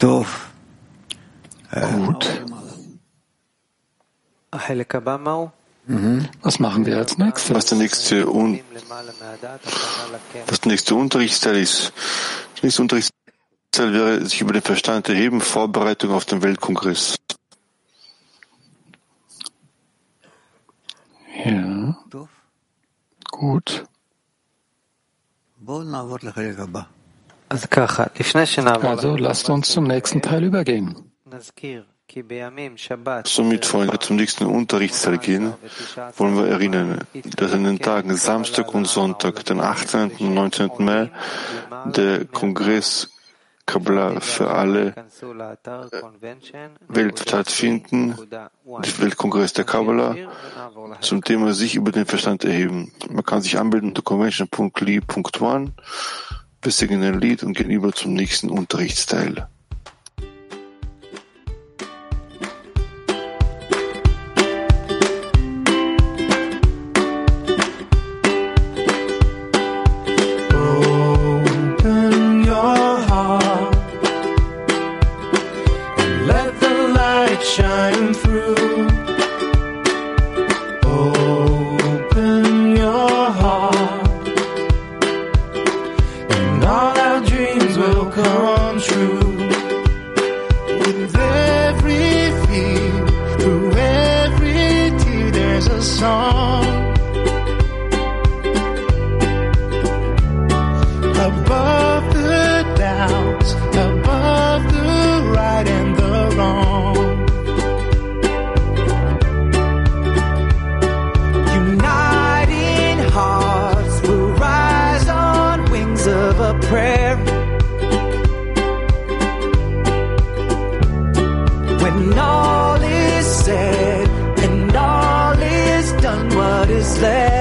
Gut. Was machen wir als nächstes? Was der nächste, Un was der nächste Unterrichtsteil ist. Der nächste Unterrichtsteil wäre, sich über den Verstand erheben, Vorbereitung auf den Weltkongress. Ja. Gut. Also lasst uns zum nächsten Teil übergehen. Somit, Freunde, zum nächsten Unterrichtsteil gehen, wollen wir erinnern, dass an den Tagen Samstag und Sonntag, den achtzehnten und neunzehnten Mai, der Kongress Kabbalah für alle Welt stattfinden, der Weltkongress der Kabbalah, zum Thema sich über den Verstand erheben. Man kann sich anmelden unter convention punkt l i punkt one, wir singen ein Lied und gehen über zum nächsten Unterrichtsteil. Shine through. Open your heart, and all our dreams will come true. With every fear, through every tear, there's a song. Above the doubts, above the right and the wrong. Prayer. When all is said and all is done, what is left?